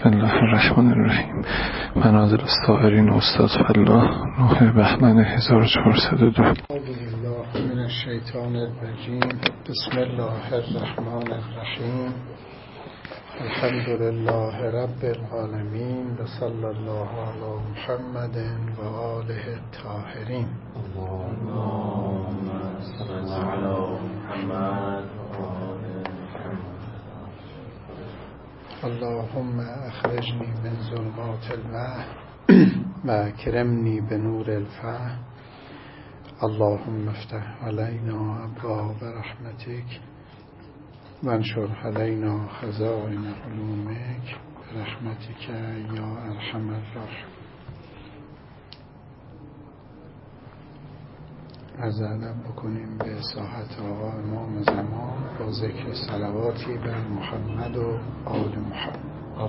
بسم الله الرحمن الرحیم. منازل السائرین استاد فلاح 9 بهمن 1402. اعوذ بالله من الشیطان الرجیم. بسم الله الرحمن الرحیم. الحمد لله رب العالمین و صلی الله علی محمد و آله الطاهرین. اللهم صل علی محمد و آل محمد. اللهم اخرجنی من ظلمات الوهم و اکرمنی بنور الفهم. اللهم افتح علینا ابواب رحمتک وانشر علینا خزائن علومک برحمتک یا ارحم الراحمین. عرض ادب بکنیم به ساحت آقا امام زمان با ذکر صلواتی بر محمد و آل محمد.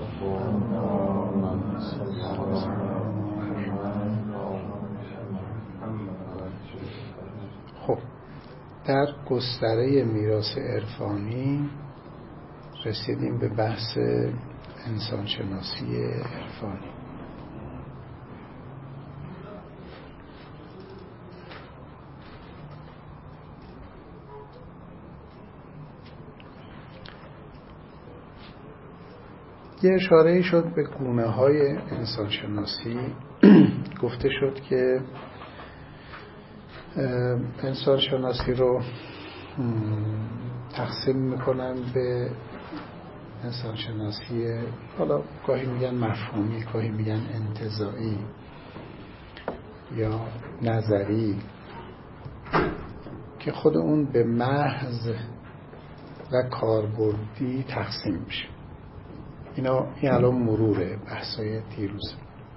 خب، در گستره میراث عرفانی رسیدیم به بحث انسانشناسی عرفانی. یه اشاره شد به گونه‌های انسانشناسی. گفته شد که انسانشناسی رو تقسیم میکنن به انسانشناسی، حالا گاهی میگن مفهومی، گاهی میگن انتزاعی یا نظری، که خود اون به محض و کاربردی تقسیم میشه. این الان مروره بحثای دیروز.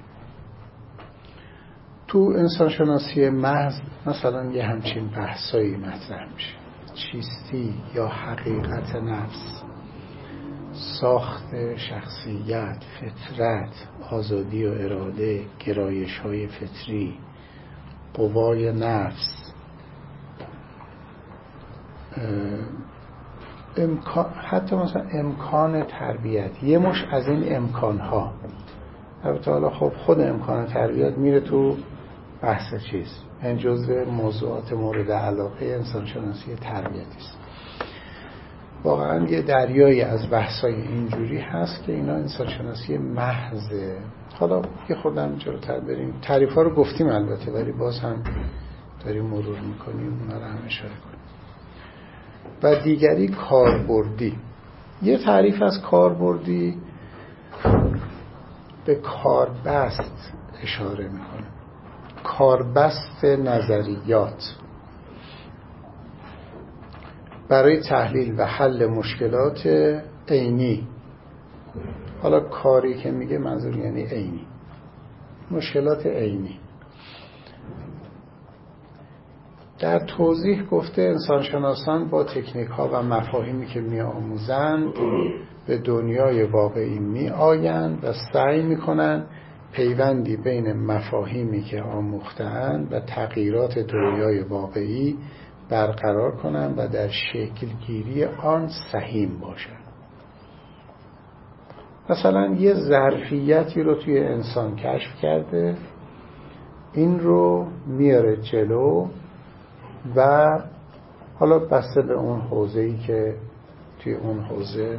تو انسانشناسی محض مثلا یه همچین بحثایی مطرح میشه: چیستی یا حقیقت نفس، ساخت شخصیت، فطرت، آزادی و اراده، گرایش‌های فطری، قوای نفس، حتی مثلا امکان تربیت. یه مش از این امکان‌ها. البته حالا خب خود امکان تربیت میره تو بحث چیز، این جزء موضوعات مورد علاقه انسانشناسی تربیتی است. واقعا یه دریایی از بحثای اینجوری هست که اینا انسانشناسی محضه. حالا یه خودم جلوتر بریم، تعریف‌ها رو گفتیم البته، ولی باز هم داریم مرور میکنیم، اونا رو هم اشاره کنیم. و دیگری کاربردی. یه تعریف از کاربردی به کاربست اشاره میکنه، کاربست نظریات برای تحلیل و حل مشکلات عینی. حالا کاری که میگه منظور یعنی عینی، مشکلات عینی. در توضیح گفته انسانشناسان با تکنیک ها و مفاهیمی که می آموزند به دنیای واقعی می آیند و سعی می کنند پیوندی بین مفاهیمی که آموختند و تغییرات دنیای واقعی برقرار کنند و در شکلگیری آن سهیم باشند. مثلا یه ظرفیتی رو توی انسان کشف کرده، این رو میاره جلو و حالا بسته به اون حوزه‌ای که توی اون حوزه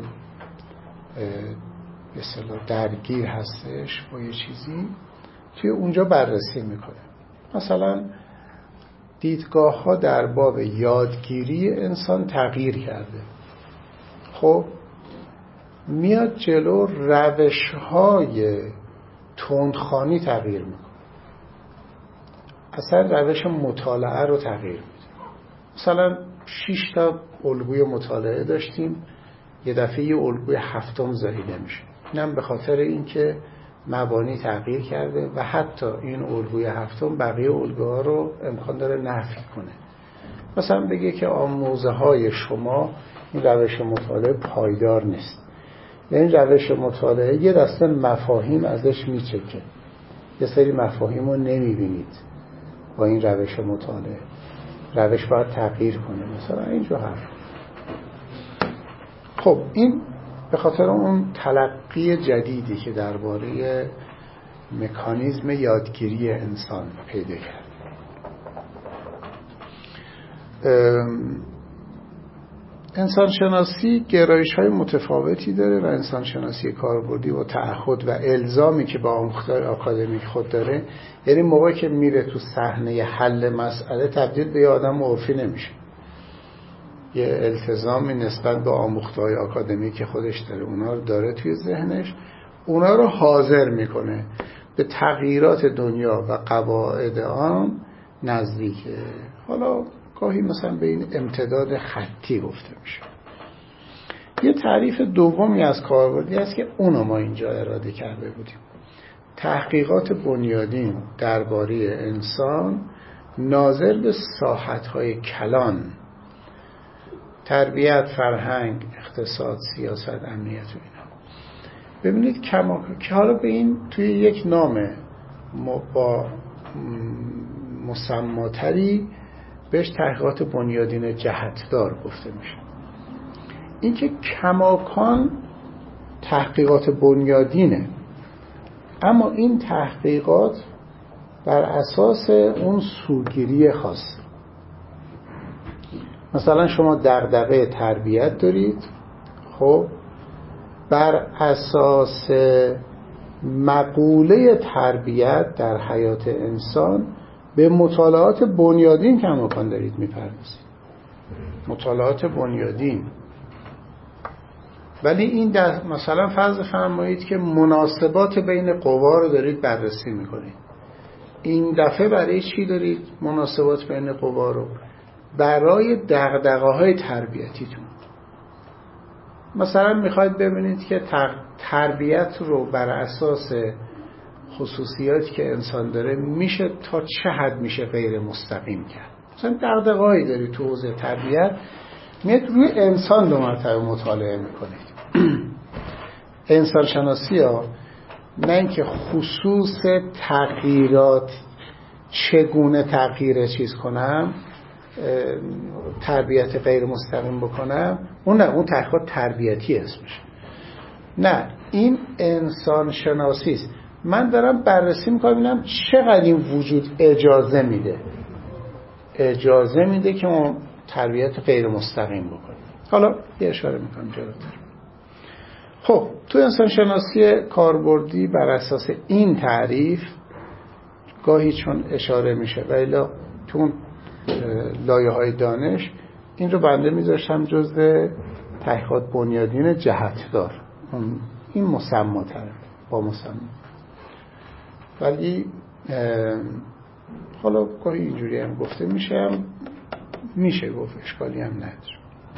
به اصطلاح درگیر هستش با یه چیزی، توی اونجا بررسی میکنه. مثلا دیدگاه ها در باب یادگیری انسان تغییر کرده، خب میاد جلو روش های تندخوانی تغییر میکنه، اصلا روش مطالعه رو تغییر میده. مثلا 6 تا الگوی مطالعه داشتیم، یه دفعه یه الگوی 7م زاییده میشه. اینم به خاطر اینکه مبانی تغییر کرده و حتی این الگوی 7م بقیه الگوها رو امکان داره نفی کنه. مثلا بگه که آموزه های شما این روش مطالعه پایدار نیست، این روش مطالعه یه دسته مفاهیم ازش میچکه، یه سری مفاهیم رو نمیبینید با این روش مطالعه، روش باید تغییر کنه، مثلا اینجا حرف. خب این به خاطر اون تلقی جدیدی که درباره مکانیزم یادگیری انسان پیدا کرد. انسانشناسی گرایش‌های متفاوتی داره و انسانشناسی کاربردی و تعهد و الزامی که با آموخته‌های آکادمیک خود داره، یعنی موقعی که میره تو صحنه حل مسئله تبدیل به یه آدم عرفی نمیشه. یه التزامی نسبت به آموخته‌های آکادمیک خودش داره، اونا رو داره توی ذهنش، اونا رو حاضر میکنه به تغییرات دنیا و قواعد آن نزدیکه. حالا گاهی مثلا به این امتداد خطی گفته میشه. یه تعریف دومی از کاربردی هست که اونو ما اینجا اراده کرده بودیم. تحقیقات بنیادین درباره انسان ناظر به ساحت‌های کلان، تربیت، فرهنگ، اقتصاد، سیاست، امنیت و اینا. ببینید که حالا به این توی یک نام با مسماتری بهش تحقیقات بنیادین جهتدار گفته میشه. این که کماکان تحقیقات بنیادینه، اما این تحقیقات بر اساس اون سوگیری خاص. مثلا شما دغدغه تربیت دارید، خب بر اساس مقوله تربیت در حیات انسان به مطالعات بنیادین کماکان دارید میپردازید، مطالعات بنیادین. ولی این مثلا فرض فرمایید که مناسبات بین قوا رو دارید بررسی میکنید. این دفعه برای چی دارید مناسبات بین قوا رو؟ برای دغدغه‌های تربیتیتون. مثلا میخواید ببینید که تربیت رو بر اساس خصوصیاتی که انسان داره میشه تا چه حد میشه غیر مستقیم کرد. مثلا دغدغه‌ای داری تو حوزه تربیت، میاد روی انسان دو مرتبه مطالعه میکنید. انسان شناسی ها نه اینکه خصوص تغییرات چگونه تغییر چیز کنم، تربیت غیر مستقیم بکنم، اون نه، اون تحقیقات تربیتی اسمش. نه، این انسان شناسی است. من دارم بررسی میکنم ببینم چقدر این وجود اجازه میده که ما تربیت غیر مستقیم بکنیم. حالا یه اشاره میکنم جلوتر. خب تو انسان شناسی کاربردی بر اساس این تعریف گاهی چون اشاره میشه و الا تو لایه‌های دانش این رو بنده میذاشتم جزء تحقیقات بنیادین جهتدار، این مسماتره با مسمى. ولی حالا گاهی اینجوری هم گفته میشه گفت، اشکالی هم نداره.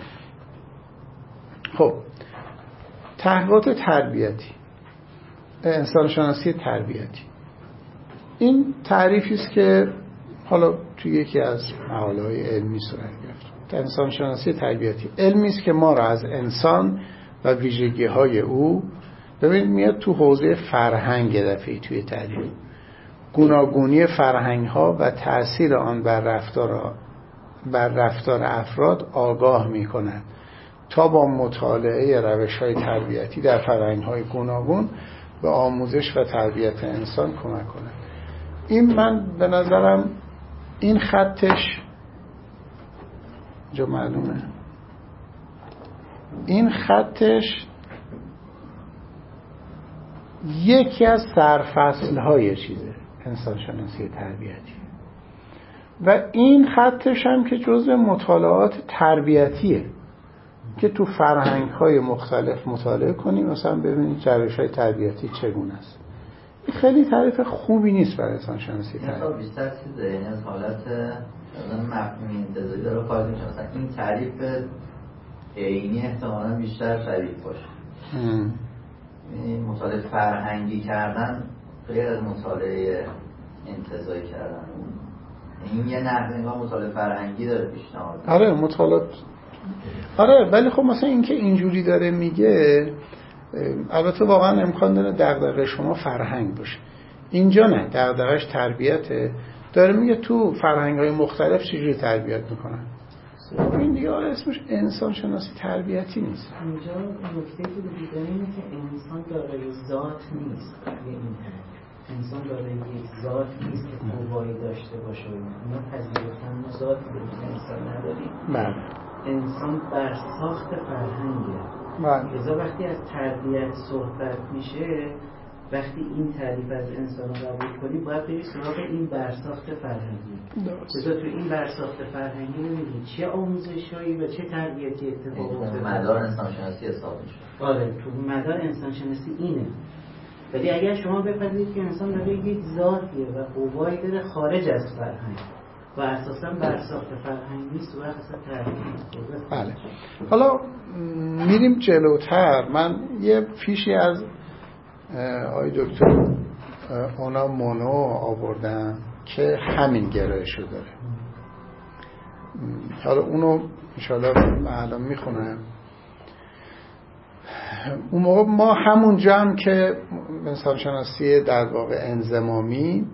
خب تحقیقات تربیتی، انسان شناسی تربیتی، این تعریفی است که حالا توی یکی از مقاله‌های علمی صورت گرفت. انسان شناسی تربیتی علمی است که ما را از انسان و ویژگی‌های او، ببینید میاد تو حوزه فرهنگ دفعی توی تعریف، گوناگونی فرهنگ‌ها و تأثیر آن بر رفتار افراد آگاه می‌کند تا با مطالعه روش‌های تربیتی در فرهنگ‌های گوناگون به آموزش و تربیت انسان کمک کند. این من به نظرم این خطش جو معلومه، این خطش یکی از سرفصل‌های چیزه انسان شناسی تربیتی و این خطش هم که جزء مطالعات تربیتیه که تو فرهنگ‌های مختلف مطالعه کنیم، مثلا ببینید جریان‌های تربیتی چگونه است. این خیلی تعریف خوبی نیست برای انسان شناسی تربیتی. بیشتر چیزه، یعنی از حالت مفهومی انتزاعی داره خارج میشه. مثلا این تعریف عینی احتمالاً بیشتر شبیه باشه. یعنی مطالعه فرهنگی کردن غیر از مطالعه انتزاعی کردن. این یه نحوه نگاه مطالعه فرهنگی داره پیشنهاد. آره مطالعات، آره، ولی خب مثلا این که اینجوری داره میگه، البته واقعا امکان داره دغدغه شما فرهنگ باشه، اینجا نه، دغدغه‌اش تربیته. داره میگه تو فرهنگ‌های مختلف چجوری تربیت میکنن. این دیگه اسمش انسان شناسی تربیتی نیست. اینجا نکته که وجود داره اینه که انسان دارای ذات نیست. این انسان دارای یک ذات نیست که قوایی داشته باشه. ما پذیرفتن ذات به انسان نداریم. بله. انسان بر ساخت فرهنگه. بله. لذا وقتی از تربیت صحبت میشه، وقتی این تعریف از انسان رو قبول کنیم باید بریم سراغ این برساخت فرهنگی. لذا تو این برساخت فرهنگی نمیدونی چه آموزشایی و چه تربیتی اتفاق افتاده. مدار انسانشناسی حساب میشه. آره، تو مدار انسانشناسی اینه. ولی اگر شما بپذیرید که انسان داره یک ذاتیه و قوایی داره خارج از فرهنگ و اساساً برساخت فرهنگی است و اساساً تربیت. بله. حالا میریم جلوتر. من یه فیشی از آقای دکتر اونا مونو آوردم که همین گرایشو داره. حالا اونو انشاءالله الان میخونم. اون موقع ما همونجا هم که انسان شناسی در واقع انضمامی،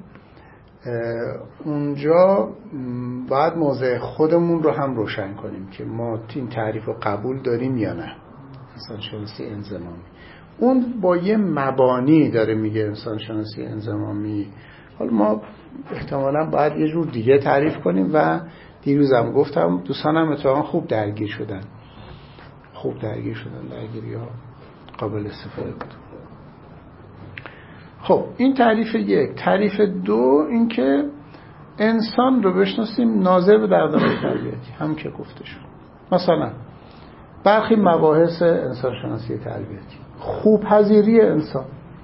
اونجا باید موضع خودمون رو هم روشن کنیم که ما این تعریف رو قبول داریم یا نه. انسان شناسی انضمامی اون با یه مبانی داره میگه انسان شناسی انضمامی. حالا ما احتمالاً باید یه جور دیگه تعریف کنیم و دیروزم گفتم دوستانم اتفاقا خوب درگیر شدن. درگیری ها قابل استفاده بود. خب این تعریف یک. تعریف دو این که انسان رو بشناسیم ناظر به دغدغه تربیتی، هم که گفته شد. مثلا برخی مباحث انسان شناسی تربیتی، خوب پذیری انسان،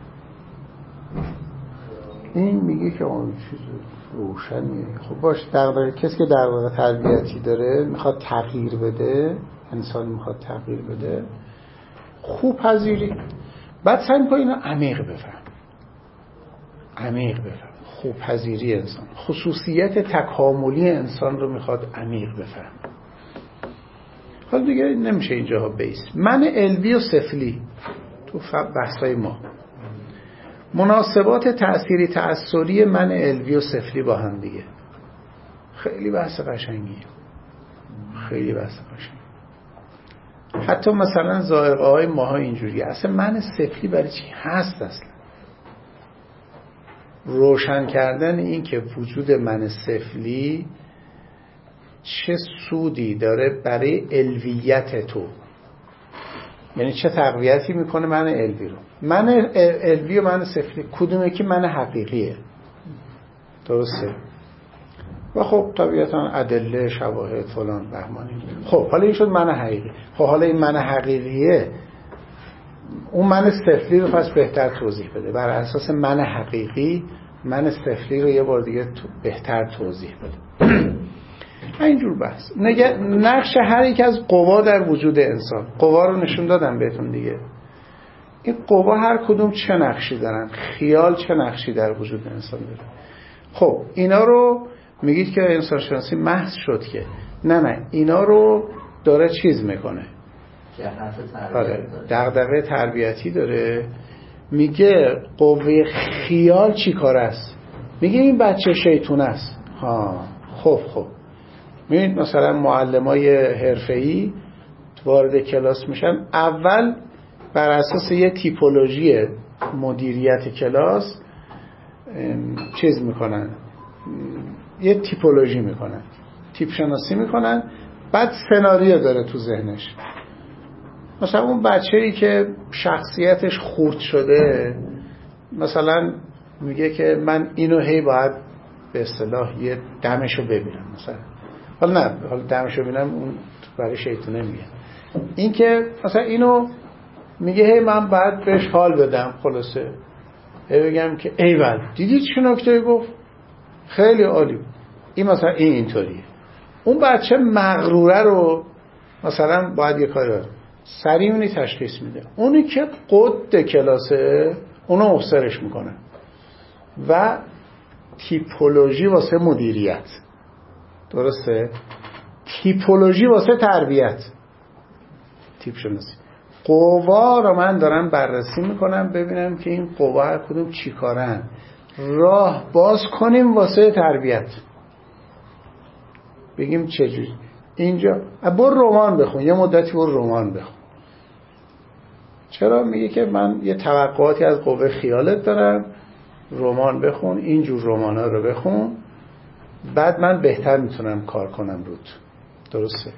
این میگه که اون چیز روشنیه. خب باش، کسی که دغدغه تربیتی داره میخواد تغییر بده، انسان میخواد تغییر بده، خوب پذیری. بعد سعی میکنه اینو عمیق بفهم. خوب پذیری انسان، خصوصیت تکاملی انسان رو میخواد عمیق بفهم. حالا دیگه نمیشه اینجاها بیس. من علوی و سفلی تو بحثای ما، مناسبات تأثیری تأثری من علوی و سفلی با هم دیگه، خیلی بحث قشنگیه. حتی مثلا ذائقه های ماها اینجوریه. اصلا من سفلی برای چی هست؟ اصلا روشن کردن این که وجود من سفلی چه سودی داره برای علویت تو، یعنی چه تقویتی میکنه من علوی رو. من علوی و من سفلی کدومه که من حقیقیه؟ درسته؟ و خب طبیعتا ادله، شواهد، فلان بهمانی. خب حالا این شد من حقیقی. خب حالا این من حقیقیه، اون من سفلی رو پس بهتر توضیح بده. بر اساس من حقیقی من سفلی رو یه بار دیگه بهتر توضیح بده. اینجور بحث. نقش هر یک از قوا در وجود انسان. قوا رو نشون دادم بهتون دیگه. این قوا هر کدوم چه نقشی دارن؟ خیال چه نقشی در وجود انسان داره؟ خب اینا رو میگید که انسان شناسی محض شد که نه اینا رو داره چیز میکنه، دغدغه تربیتی داره. میگه قوه خیال چی کار است؟ میگه این بچه شیطون است. خب میبینید مثلا معلمای حرفه‌ای وارد کلاس میشن، اول بر اساس یه تیپولوژی مدیریت کلاس چیز میکنن، یه تیپولوژی میکنن، تیپ شناسی میکنن، بعد سناریو داره تو ذهنش. مثلا اون بچه‌ای که شخصیتش خورد شده مثلا میگه که من اینو هی باید به اصطلاح یه دمشو ببینم مثلا. حالا دمشو ببینم اون برای شیطونه میگه. این که مثلا اینو میگه هی من باید بهش حال بدم، خلاصه هی بگم که ایول دیدی چه نکته گفت، خیلی عالی. این مثلا اینطوریه. اون بچه مغروره رو مثلا باید یه کاری سریع اونی تشخیص میده. اونی که قد کلاسه اونو مبصرش میکنه و تیپولوژی واسه مدیریت، درسته؟ تیپولوژی واسه تربیت، تیپ شناسی. قوا رو من دارم بررسی میکنم ببینم که این قوا هر کدوم چی کارن، راه باز کنیم واسه تربیت. بگیم چجوری. اینجا برو رمان بخون، یه مدتی برو رمان بخون. چرا؟ میگه که من یه توقعاتی از قوه خیالت دارم، رمان بخون، اینجور رمانا رو بخون، بعد من بهتر میتونم کار کنم روت. درسته؟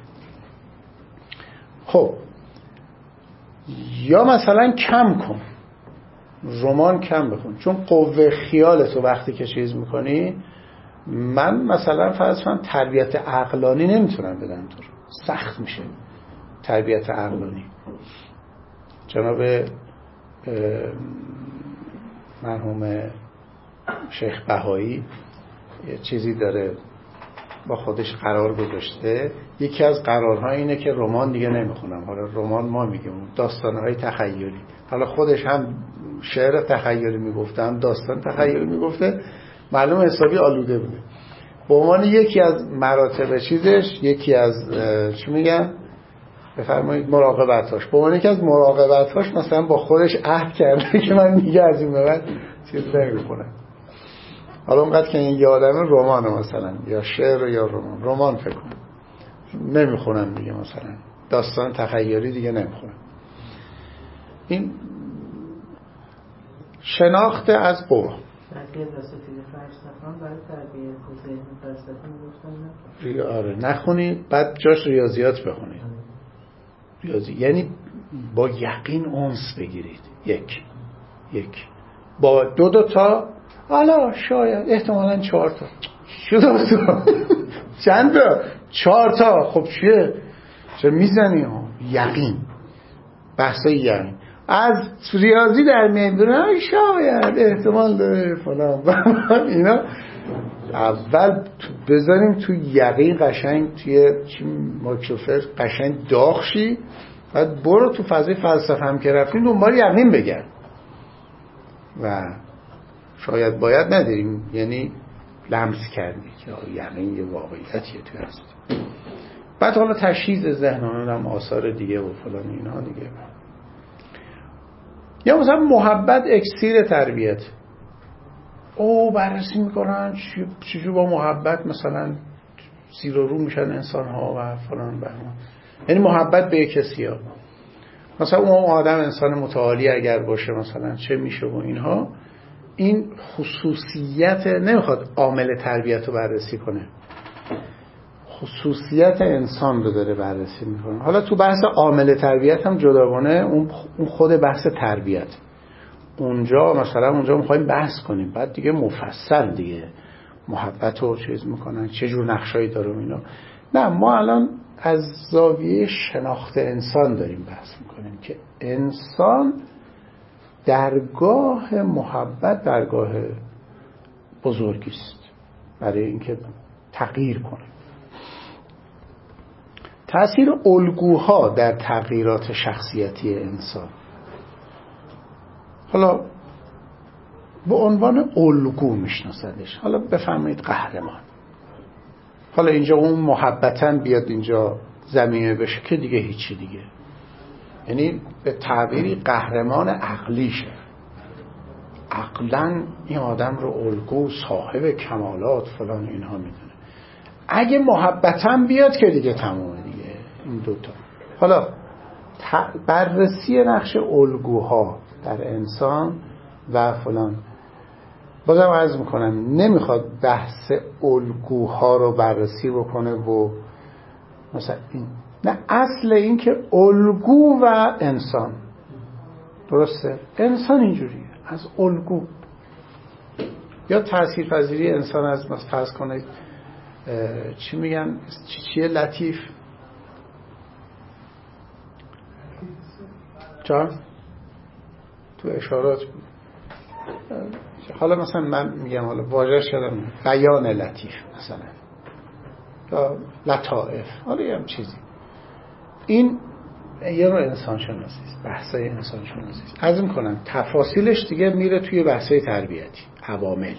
خب یا مثلا کم کن، رمان کم بخون، چون قوه خیالتو وقتی که چیز میکنی، من مثلا فرض کن تربیت عقلانی نمیتونم بدم تو رو، سخت میشه تربیت عقلانی. جناب مرحوم شیخ بهایی یه چیزی داره با خودش قرار گذاشته، یکی از قرارها اینه که رمان دیگه نمیخونم. حالا رمان ما میگیم داستانهای تخیلی، حالا خودش هم شعر تخیلی میگفته هم داستان تخیلی میگفته، معلوم حسابی آلوده بوده. به عنوان یکی از مراتب چیزش، یکی از چی میگن بفرمایید مراقبتاش، به عنوان یکی از مراقبتاش مثلا با خودش عهد کرده که من دیگه از این به بعد چیز نمیخونم. حالا اونقدر که این یادمه رمانه مثلا یا شعر یا رمان فکر کنم نمیخونم دیگه، مثلا داستان تخیلی دیگه نمیخونم. این شناخت از قوا. بقیه وسطی فلسفه‌ام برای تربیت ذهن فلسفه میگفتن آره نخونید، بعد جاش ریاضیات بخونید. ریاضی یعنی با یقین انس بگیرید. یک با دو تا، حالا شاید احتمالاً 4 تا چند تا؟ 4 تا. خب چیه؟ چرا میزنی؟ یقین، بحثای یقین. از ریاضی در میاد شاید احتمال داره فلان اینا. اول بذاریم تو یقین قشنگ، توی مایکروفر قشنگ داغ شی، بعد برو تو فضای فلسفه هم که رفتیم دنبال یقین بگرد. و شاید باید نداریم، یعنی لمس کردی که یقین یه واقعیتیه توی هست. بعد حالا تشخیص ذهن هم آثار دیگه و فلان اینا دیگه. یا مثلا محبت اکسیر تربیت، او بررسی میکنن چجور با محبت مثلا زیر و رو میشن انسان ها و فلان بهمان. یعنی محبت به کسی ها، مثلا اون آدم انسان متعالی اگر باشه مثلا چه میشه و اینها. این خصوصیت نمیخواد عامل تربیت رو بررسی کنه، خصوصیت انسان رو داره بررسی میکنه. حالا تو بحث عامل تربیت هم جداگانه اون خود بحث تربیت، اونجا مثلا اونجا میخوایم بحث کنیم، بعد دیگه مفصل دیگه محبت رو چیز میکنن چه جور نقشایی داره و اینا. نه، ما الان از زاویه شناخت انسان داریم بحث میکنیم که انسان درگاه محبت درگاه بزرگی است برای اینکه تغییر کنه. تأثیر الگوها در تغییرات شخصیتی انسان، حالا به عنوان الگو میشناسدش. حالا بفرمایید قهرمان، حالا اینجا اون محبتاً بیاد اینجا زمینه بشه که دیگه هیچی دیگه، یعنی به تعبیری قهرمان عقلیشه، عقلاً این آدم رو الگو صاحب کمالات فلان اینها میدونه. اگه محبتاً بیاد که دیگه تمومه دیگه این دوتا. حالا بررسی نقش الگوها در انسان و فلان، بازم عرض میکنم نمیخواد بحث الگوها رو بررسی بکنه و مثلا این، نه، اصل این که الگو و انسان، درسته؟ انسان اینجوریه، از الگو یا تاثیرپذیری انسان از فرض کنید چی میگن، چیه لطیف جان تو اشارات بود. حالا مثلا من میگم حالا واژه شدم بیان لطیف مثلا یا لطائف، حالا یه هم چیزی. این یه نوع انسان شناسی است، بحثای انسان شناسی است. عرض میکنم تفاصیلش دیگه میره توی بحثای تربیتی، عوامل،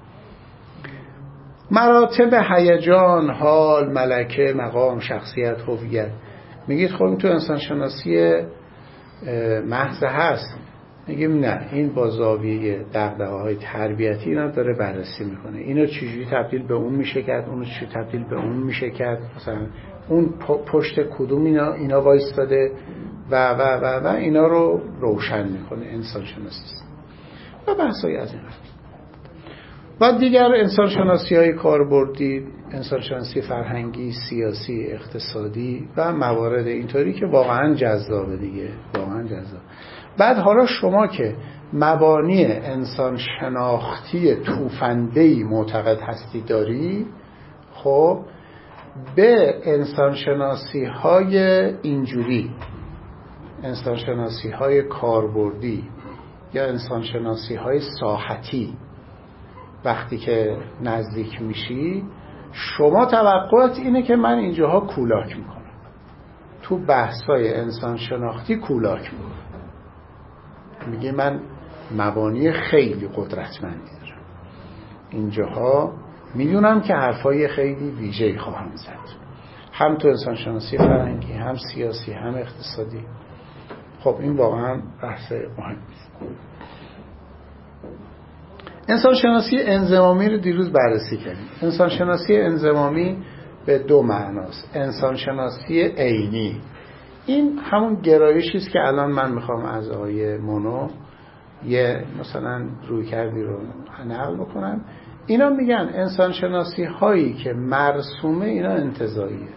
مراتب هیجان، حال، ملکه، مقام، شخصیت، هویت. میگید خب این تو انسان شناسی محض هست. میگیم نه، این با زاویه دغدغه‌های تربیتی اینا داره بررسی میکنه. اینا چجوری تبدیل به اون میشه کرد، اونو چجوری تبدیل به اون میشه کرد، مثلا اون پشت کدوم اینا وایستاده و اینا رو روشن میکنه انسان شناسی و بحثایی از این قبیل. و دیگر انسان شناسی های کاربردی، انسان شناسی فرهنگی، سیاسی، اقتصادی و موارد اینطوری که واقعا جذابه دیگه، واقعا جذاب. بعد حالا شما که مبانی انسان شناختی توفنده‌ای معتقد هستی داری، خب به انسان شناسی های اینجوری، انسان شناسی های کاربردی یا انسان شناسی های ساحتی وقتی که نزدیک میشی، شما توقعات اینه که من اینجاها کولاک میکنم، تو بحثای انسان شناختی کولاک میکنم، میگه من مبانی خیلی قدرتمندی دارم اینجاها، میدونم که حرفای خیلی ویژه‌ای خواهم زد، هم تو انسان شناسی فرهنگی، هم سیاسی، هم اقتصادی. خب این واقعا بحث مهمی است. انسان شناسی انضمامی رو دیروز بررسی کردیم. انسان شناسی انضمامی به دو معناست. انسان شناسی عینی، این همون گرایشی است که الان من میخوام از آقای مونو یه مثلا رویکردی رو نقل بکنم. اینا میگن انسان شناسی هایی که مرسومه اینا انتزاعیه.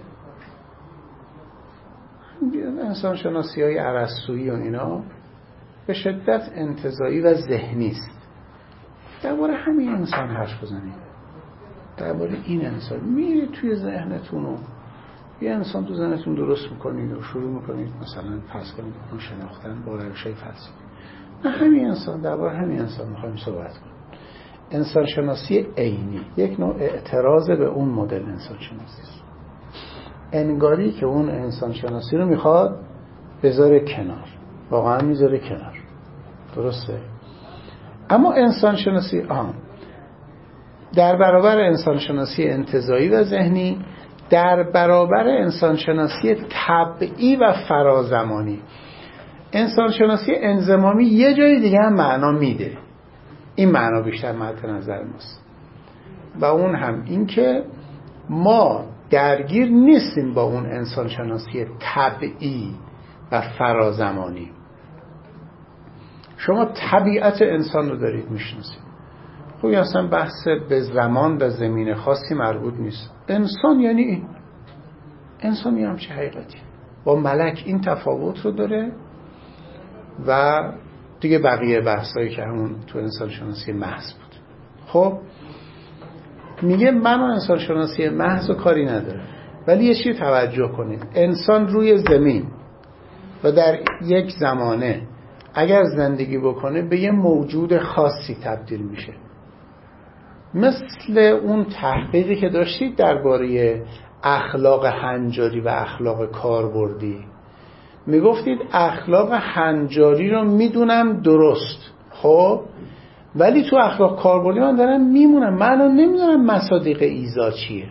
انسان شناسی های ارسطویی و اینا به شدت انتزاعی و ذهنی است. درباره همین انسان حرف بزنید، درباره این انسان میرید توی ذهنتون و یه انسان تو ذهنتون درست میکنید و شروع میکنید مثلا فرض کنید اون شناختن با روش‌های فلسفی. نه همین انسان، درباره همین انسان میخوایم صحبت کنیم. انسان شناسی عینی یک نوع اعتراض به اون مدل انسان شناسی است. انگاری که اون انسان شناسی رو میخواد بذاره کنار، واقعا میذاره کنار، درسته؟ اما انسان شناسی در برابر انسان شناسی انتزاعی و ذهنی، در برابر انسان شناسی طبعی و فرازمانی، انسان شناسی انضمامی یه جای دیگه هم معنا میده. این معنا بیشتر مد نظر ماست و اون هم این که ما درگیر نیستیم با اون انسان شناسی طبعی و فرازمانی. شما طبیعت انسان رو دارید میشناسید، خب اصلا بحث به زمان و زمین خاصی مربوط نیست. انسان یعنی این، انسان یه همچه حقیقتی با ملک این تفاوت رو داره و دیگه بقیه بحثایی که همون تو انسان شناسی محض بود. خب میگه من انسان شناسی محض و کاری نداره، ولی یه چیز توجه کنید، انسان روی زمین و در یک زمانه اگر زندگی بکنه به یه موجود خاصی تبدیل میشه. مثل اون تحقیقی که داشتید درباره اخلاق هنجاری و اخلاق کاربردی، میگفتید اخلاق هنجاری رو میدونم درست، خب ولی تو اخلاق کاربردی من دارم میمونم، من نمیدونم مصادیق ایذا چیه،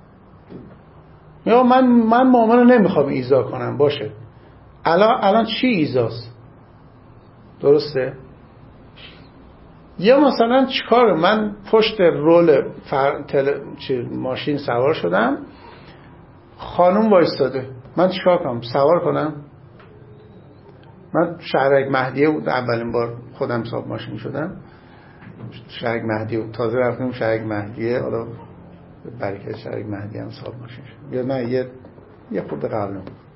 یا من معامله رو نمیخوام ایذا کنم، باشه الان چی ایذاست، درسته؟ یا مثلا چیکار، من پشت رول ماشین سوار شدم، خانم وایستاده، من چیکار کنم؟ سوار کنم؟ من شهرک مهدیه بود اولین بار خودم صاحب ماشین شدم، شهرک مهدیه بود، تازه رفتیم شهرک مهدیه، حالا برکت شهرک مهدیه هم صاحب ماشین شد، یا نه یه خورده قبل.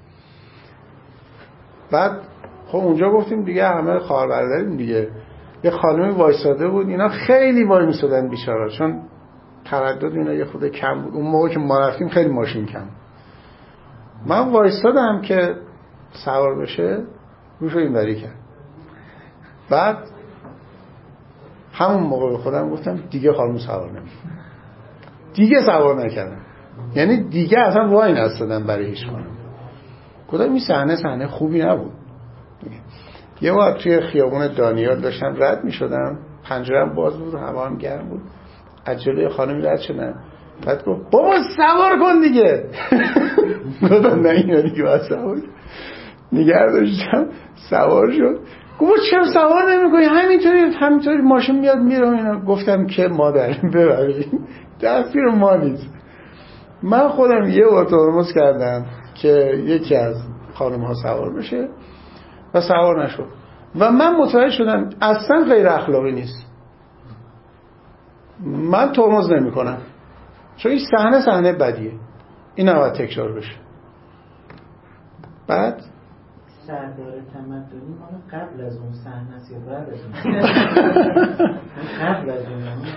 بعد خب اونجا گفتیم دیگه همه خواهر برادریم دیگه، یه خانمی وایساده بود، اینا خیلی وای میسادن بیچارا، چون تردد اینا یه خورده کم بود، اون موقع که ما رفتیم خیلی ماشین کم. من وایسادم که سوار بشه، روشو این بری کرد. بعد همون موقع به خودم گفتم دیگه خانم سوار نمیشه، دیگه سوار نکردم، یعنی دیگه اصلا وای نستادم برای هیچ خانم. گفتم این صحنه خوبی نبود. یه وقت توی خیابون دانیال داشتم رد می شدم، پنجره‌ام باز بود، هوا هم گرم بود، از جلوی خانمی رد شدم، بعد گفت بابا سوار کن دیگه. گفتم نه اینا دیگه باید سوار، نگه داشتم، سوار شد. گفت چرا سوار نمی کنی؟ همینطوری ماشین میاد میره. اینا گفتم که مادر ببرید دستی رو ما نیست. من خودم یه بار ترمز کردم که یکی از خانم‌ها سوار بشه و سوار نشد و من متوجه شدم اصلا غیر اخلاقی نیست. من ترمز نمی کنم چون این صحنه بدیه، این نباید تکرار بشه. بعد سردار تمدنی مال قبل از اون صحنه است یا بعد از اون؟ قبل از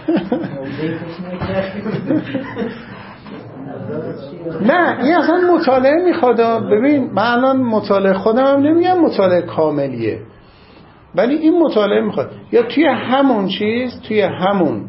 اون. نه این اصلا مطالعه میخواد. ببین من الان مطالعه خودم هم نمیگم مطالعه کاملیه، ولی این مطالعه میخواد یا توی همون چیز، توی همون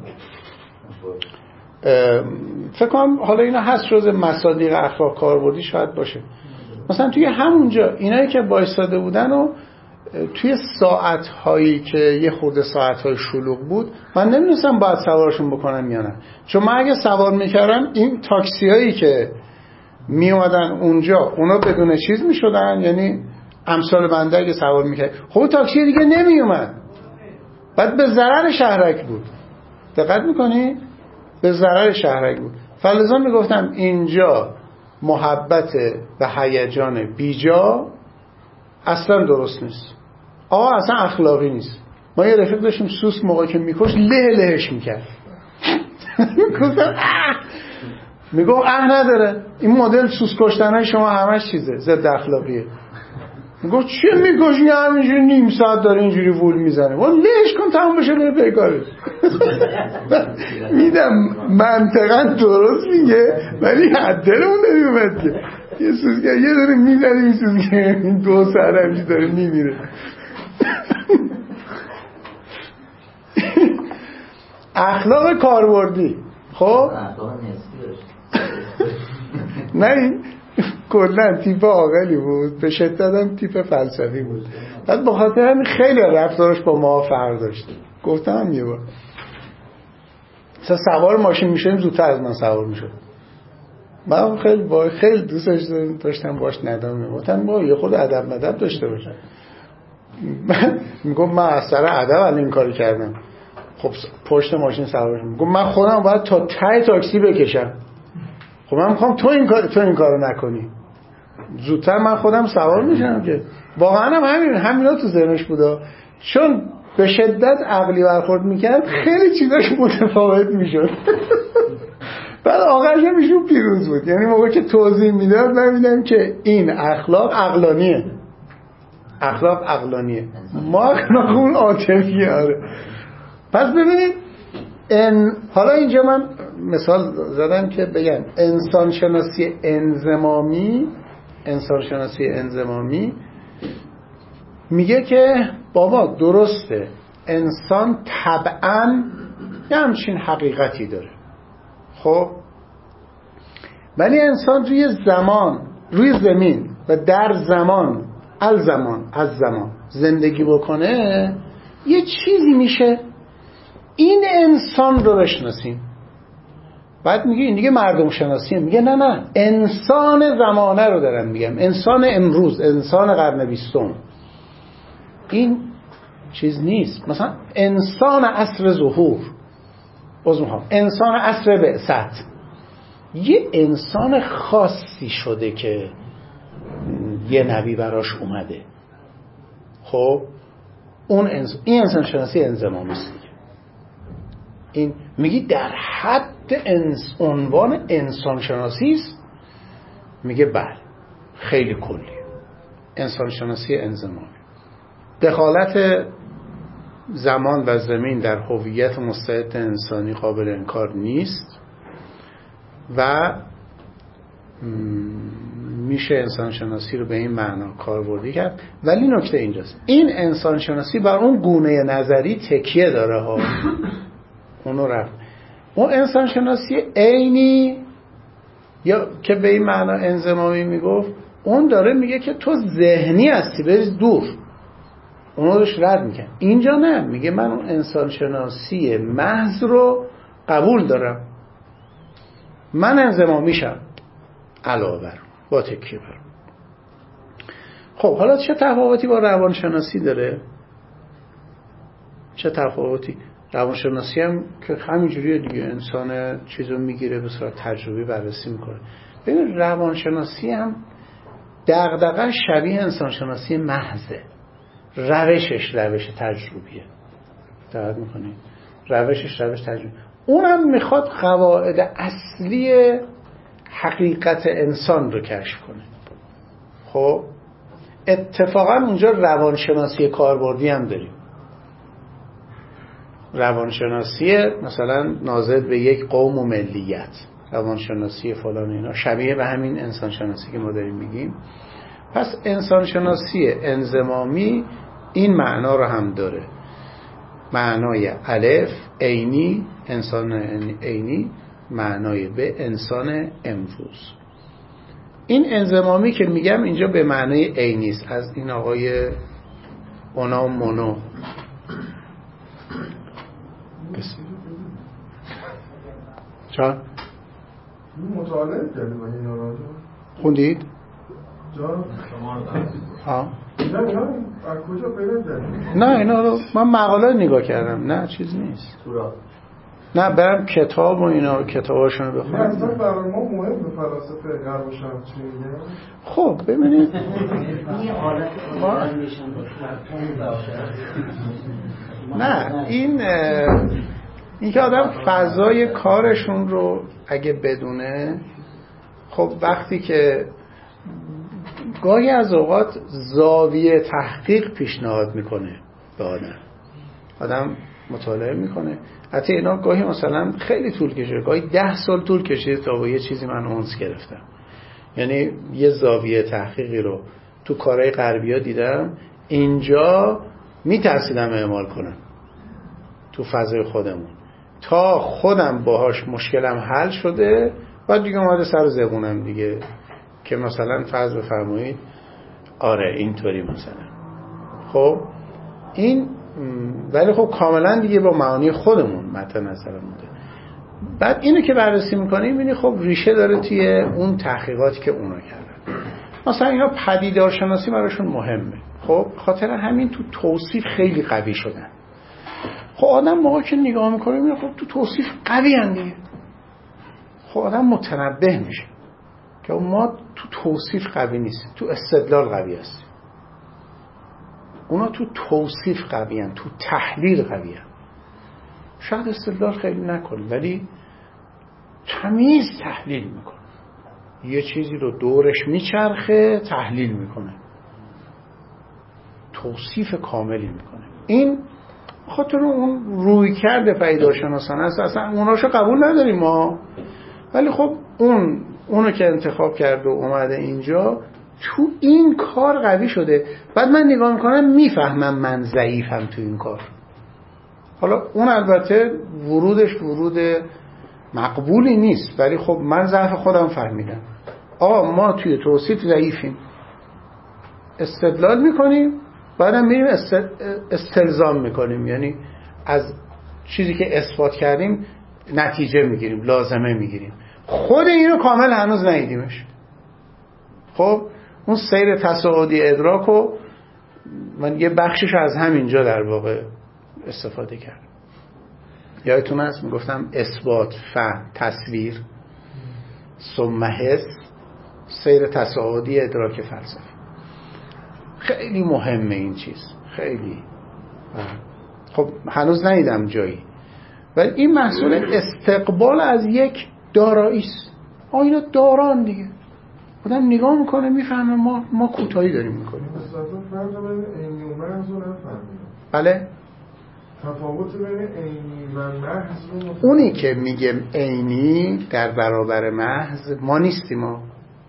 فکر کنم حالا اینا هست جزء مصادیق اخلاق کاربردی شاید باشه. مثلا توی همونجا اینایی که وایساده بودن و توی ساعت‌هایی که یه خورده ساعت‌های شلوغ بود من نمی‌دونستم باید سوارشون بکنم یا نه، چون من اگه سوار می‌کردم این تاکسی‌هایی که میومدن اونجا اونا بدون چیز می‌شدن، یعنی امثال بنده اگه سوار می‌کرد خب تاکسی دیگه نمیومد، بعد به ضرر شهرک بود. دقت می‌کنی؟ به ضرر شهرک بود. فلذا میگفتم اینجا محبت و هیجان بیجا اصلا درست نیست. آقا اصلا اخلاقی نیست. ما یه رفیق داشتیم سوسک موقعی که میکش لهش میکرد. میگو نداره این مدل سوسک کشتنهای شما همش چیزه ضد اخلاقیه. میگو چه میکشی همینجوری نیم ساعت داره اینجوری وول میزنه و لهش کن تمام بشه بره پیکارش. میدم منطقا درست میگه ولی حدلمون نمیومد که یه سوزگر یه داره میزنه این سوزگر این 2 ساعت همچی داره میمیره. اخلاق کاربردی خب نه این کلا تیپ عاقلی بود، به شدت هم تیپ فلسفی بود. بعد به خاطر همین خیلی رفتارش با ما فرق داشت. گفتم یه بار سوار ماشین میشیم زودتر از من سوار میشد. من خیلی دوستش داشتم باش ندام میگفتم با یه خود ادب مدب داشته باشم. میگم من از سر ادب الان این کارو کردم. خب پشت ماشین سوار شدم. میگم من خودم باید تا ته تاکسی بکشم. خب من میخوام تو این کارو نکنی. زودتر من خودم سوار میشم که واقعا هم همینا تو ذهنش بودا، چون به شدت عقلی برخورد میکرد خیلی چیزاش متفاوت میشد. بعد آخرش هم ایشون پیروز بود. یعنی موقعی که توضیح میداد من میدم که این اخلاق عقلانیه، اخلاق عقلانیه، ما اخلاقمون عاطفیه. آره. پس ببینید حالا اینجا من مثال زدم که بگم انسان شناسی انضمامی میگه که بابا درسته انسان طبعاً یه همچین حقیقتی داره، خب ولی انسان روی زمین و در زمان از زمان زندگی بکنه یه چیزی میشه. این انسان رو بشناسیم. بعد میگه این دیگه مردم شناسیه. میگه نه انسان زمانه رو دارم میگم، انسان امروز، انسان قرن 20. این چیز نیست. مثلا انسان عصر ظهور، انسان عصر بعثت، یه انسان خاصی شده که یه نبی براش اومده. خب این انسان شناسی انضمامی است. این میگی در حد عنوان انسان شناسی است؟ میگه بله خیلی کلی. انسان شناسی انضمامی دخالت زمان و زمین در هویت مستعد انسانی قابل انکار نیست و میشه انسان شناسی رو به این معنا کاربردی کرد. ولی نکته اینجاست این انسان شناسی بر اون گونه نظری تکیه داره ها. اونو رفت اون انسان شناسی عینی یا که به این معنا انضمامی میگفت، اون داره میگه که تو ذهنی هستی بریز دور، اونو داشت رد میکنه. اینجا نه، میگه من اون انسان شناسی محض رو قبول دارم، من انضمامیشم علاوه بر با تکیه بر. خب حالا چه تفاوتی با روانشناسی داره؟ چه تفاوتی؟ روانشناسی هم که همینجوریه دیگه، انسان چیزو میگیره به صورت تجربی بررسی میکنه. ببین روانشناسی هم دغدغه شبیه انسانشناسی محضه، روشش روش تجربیه. دقت میکنید؟ روشش روش تجربی. اونم میخواد قواعد اصلی حقیقت انسان رو کشف کنه. خب اتفاقا اونجا روانشناسی کاربردی هم داریم. روانشناسی مثلا ناظر به یک قوم و ملیت، روانشناسی فلان، اینا شبیه به همین انسانشناسی که ما داریم میگیم. پس انسانشناسی انضمامی این معنا رو هم داره، معنای الف عینی، انسان عینی، معنای به انسان امروز. این انضمامی که میگم اینجا به معنای عینی است، از این آقای اونا مونو. چرا؟ مطالعه کردیم اینا رو خوندید؟ جان ها؟ اینا از کجا پیدا کردیم؟ نه اینا رو من مقاله نگاه کردم، نه چیز نیست. نه برم کتاب و اینا کتاباشون رو بخونم. اصلا برای ما مهم به فلاسفه غرب و شرق چی میگن؟ خب ببینید نه این که آدم فضای کارشون رو اگه بدونه، خب وقتی که گاهی از اوقات زاویه تحقیق پیشنهاد میکنه به آدم مطالعه میکنه. حتی اینا گاهی مثلا خیلی طول کشه، گاهی 10 سال طول کشید تا با یه چیزی من اونس گرفتم. یعنی یه زاویه تحقیقی رو تو کارهای غربی ها دیدم، اینجا میترسیدم اعمال کنم تو فضای خودمون، تا خودم باهاش مشکلم حل شده بعد دیگه اومده سر زبونم دیگه که مثلا فرض بفرمایید آره اینطوری مثلا. خب این ولی خب کاملا دیگه با معانی خودمون مد نظرم بوده. بعد اینو که بررسی میکنیم میبینی خب ریشه داره توی اون تحقیقاتی که اونا کردن. مثلا اینا پدیدارشناسی براشون مهمه، خب خاطر همین تو توصیف خیلی قوی شدن. خب آدم موقعی که نگاه میکنه میبینه خب تو توصیف قوی ان دیگه. خب آدم متنبه میشه که ما تو توصیف قوی نیستیم، تو استدلال قوی هستیم. اونا تو توصیف قوی هستن، تو تحلیل قوی هستن. شاید استدلال خیلی نکنه ولی تمیز تحلیل میکنه، یه چیزی رو دورش میچرخه تحلیل میکنه، توصیف کاملی میکنه. این خاطر اون روی کرده پیداشناسانه است، اصلا اوناشو قبول نداریم ما، ولی خب اونو که انتخاب کرده و اومده اینجا تو این کار قوی شده. بعد من نگاه میکنم میفهمم من ضعیفم تو این کار. حالا اون البته ورودش ورود مقبولی نیست، ولی خب من ضعف خودم فهمیدم. ما توی توصیف ضعیفیم، استدلال میکنیم بعدم میریم استلزام میکنیم، یعنی از چیزی که اثبات کردیم نتیجه میگیریم، لازمه میگیریم. خود اینو کامل هنوز ندیدیمش. خب اون سیر تصاعدی ادراکو من یه بخشش از همینجا در واقع استفاده کردم. یادتون هست میگفتم اثبات، فهم، تصویر، ثم حس، سیر تصاعدی ادراک فلسفی. خیلی مهمه این چیز، خیلی. خب هنوز ندیدم جایی، ولی این محصول استقبال از یک دارایی است. اینا داران دیگه، آدم نگاه میکنه میفهمه ما کوتاهی داریم میکنیم. اصلا فرق بین عینی و محض رو نفهمیدم. بله؟ تفاوت بین عینی و محض رو اونی که میگه عینی در برابر محض ما نیستیم ما.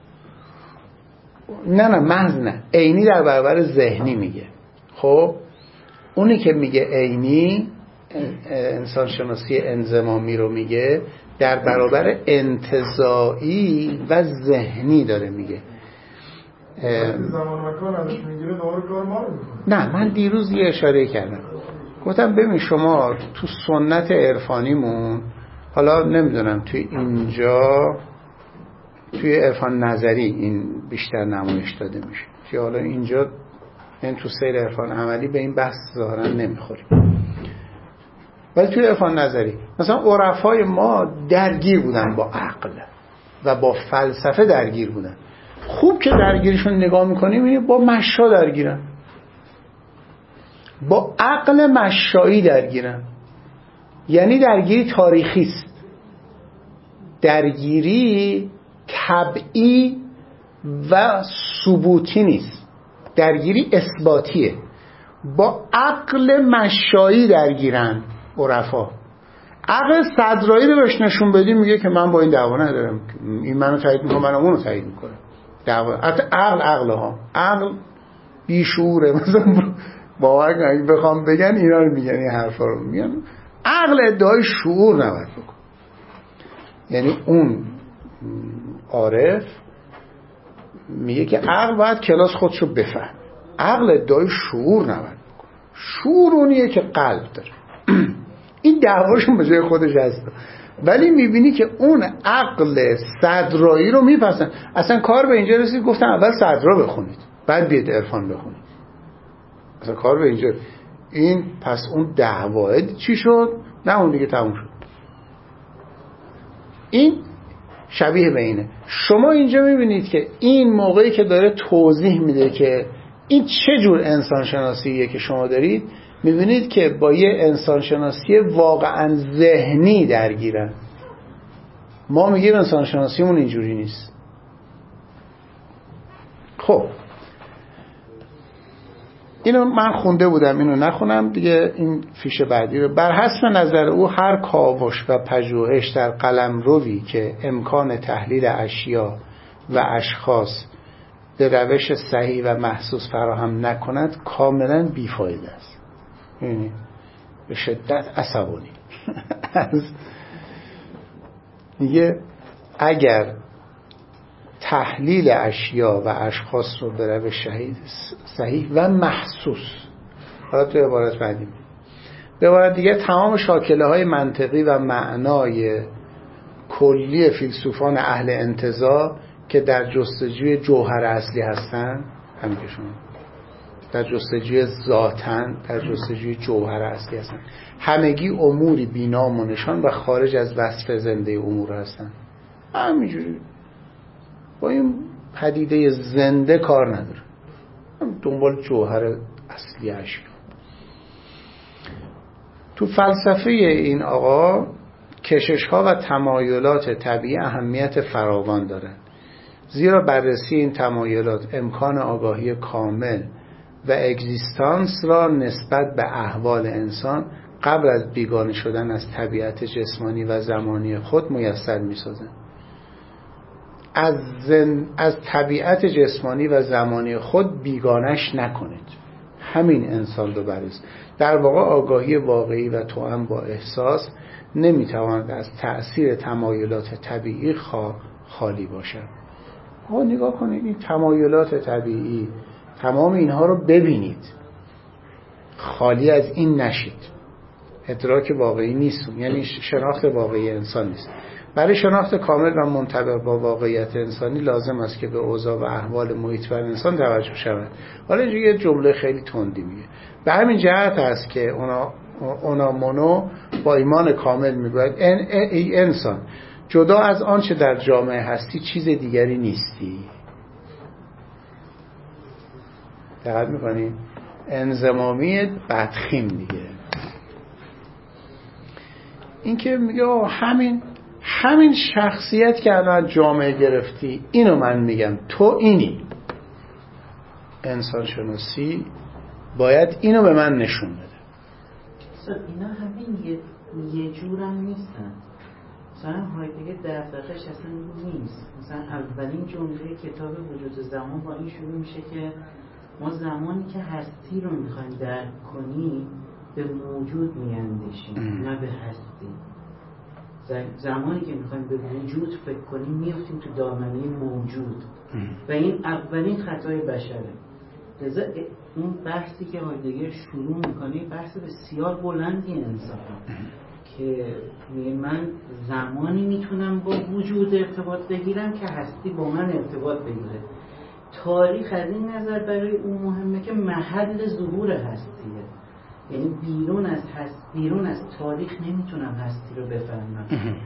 نه محض نه، عینی در برابر ذهنی میگه. خب اونی که میگه عینی انسان شناسی انضمامی رو میگه در برابر انتزاعی و ذهنی داره میگه. زمان و مکان ازش میگیره دوباره کار ما رو میکنه. نه من دیروز یه اشاره کردم، گفتم ببین شما تو سنت عرفانیمون، حالا نمیدونم توی اینجا توی عرفان نظری این بیشتر نمایش داده میشه، که حالا اینجا یعنی تو سیر عرفان عملی به این بحث ظاهرا نمیخوریم. ولی توی عرفان نظری مثلا عرفای ما درگیر بودن با عقل و با فلسفه درگیر بودن. خوب که درگیرشون نگاه میکنیم اینه با مشا درگیرن، با عقل مشایی درگیرن. یعنی درگیری تاریخی است، درگیری طبعی و ثبوتی نیست، درگیری اثباتیه. با عقل مشایی درگیرن عرفا. عقل صدرایی رو بهش نشون بدیم میگه که من با این دعوا ندارم، این منو تایید میکنه، منم اونو تایید میکنه. دعوا عقل بیشعوره. مثلا باور اگه بخوام بگن اینا رو میگن، این حرفا رو میگن. عقل ادعای شعور نباید بکن. یعنی اون عارف میگه که عقل باید کلاس خودشو بفهم، عقل ادعای شعور نباید بکن. شعور اونیه که قلب داره. این دعواشون به جای خودش هست، ولی میبینی که اون عقل صدرایی رو میپسن. اصلا کار به اینجا رسید گفتن اول صدرا بخونید بعد بیاد عرفان بخونید. اصلا کار به اینجا این پس اون دعواه چی شد؟ نه اون دیگه تموم شد. این شبیه به اینه. شما اینجا میبینید که این موقعی که داره توضیح میده که این چه جور انسانشناسیه که شما دارید، میبینید که با یه انسانشناسی واقعا ذهنی درگیرن. ما میگیم انسانشناسیمون اینجوری نیست. خب اینو من خونده بودم، اینو نخونم دیگه. این فیش بعدی رو بر حسب نظر او هر کاوش و پژوهش در قلمروی که امکان تحلیل اشیا و اشخاص به روش صحیح و محسوس فراهم نکند کاملا بیفایده است. یعنی به شدت عصبانی میگه اگر تحلیل اشیا و اشخاص رو به روش صحیح و محسوس، حالا تو عبارت بعدی به عبارت دیگه تمام شاکله های منطقی و معنای کلی فیلسوفان اهل انتزاع که در جستجوی جوهر اصلی هستن، همین که شما در جستجوی ذاتن، در جستجوی جوهر اصلی هستن، همگی اموری بی‌نام و نشان و خارج از وصف زنده امور هستن. همینجوری با این پدیده زنده کار نداره، دنبال جوهر اصلی اشیا. تو فلسفه این آقا کشش‌ها و تمایلات طبیعی اهمیت فراوان دارند، زیرا بررسی این تمایلات امکان آگاهی کامل و اگزیستانس را نسبت به احوال انسان قبل از بیگانه شدن از طبیعت جسمانی و زمانی خود میسر می‌سازند. از طبیعت جسمانی و زمانی خود بیگانش نکنید، همین انسان رو بررس. در واقع آگاهی واقعی و توأم با احساس نمیتواند از تأثیر تمایلات طبیعی خالی باشد. نگاه کنید این تمایلات طبیعی، تمام اینها رو ببینید، خالی از این نشید. ادراک واقعی نیست، یعنی شناخت واقعی انسان نیست. برای شناخت کامل و منطبق با واقعیت انسانی لازم است که به اوضاع و احوال محیط بر انسان توجه شود. حالا اینجا یه جمله خیلی تندی میگه. به همین جهت است که اونا منو با ایمان کامل میگوید ای انسان، جدا از آنچه در جامعه هستی چیز دیگری نیستی. دقت میکنی؟ انضمامی بدخیم دیگه. این که میگه همین شخصیت که الان جامعه گرفتی، اینو من میگم تو اینی. انسان شناسی باید اینو به من نشون بده. اینا همین یه جورم نیستن. مثلا هایدگر دغدغه‌اش اصلا نیست. مثلا اولین جمله کتاب وجود زمان با این شروع میشه که ما زمانی که هستی رو میخوایم درک کنیم به موجود میاندیشیم، نه به هستی. زمانی که میخوایم به وجود فکر کنیم میفتیم تو دامنه موجود و این اولین خطای بشره. لذا اون بحثی که هایدگر شروع میکنه بحث بسیار بلندی انسان که من زمانی میتونم با وجود ارتباط بگیرم که هستی با من ارتباط بگیره. تاریخ از این نظر برای اون مهمه که محل ظهور هستیه. یعنی بیرون از تاریخ نمیتونم هستی رو بفهمم.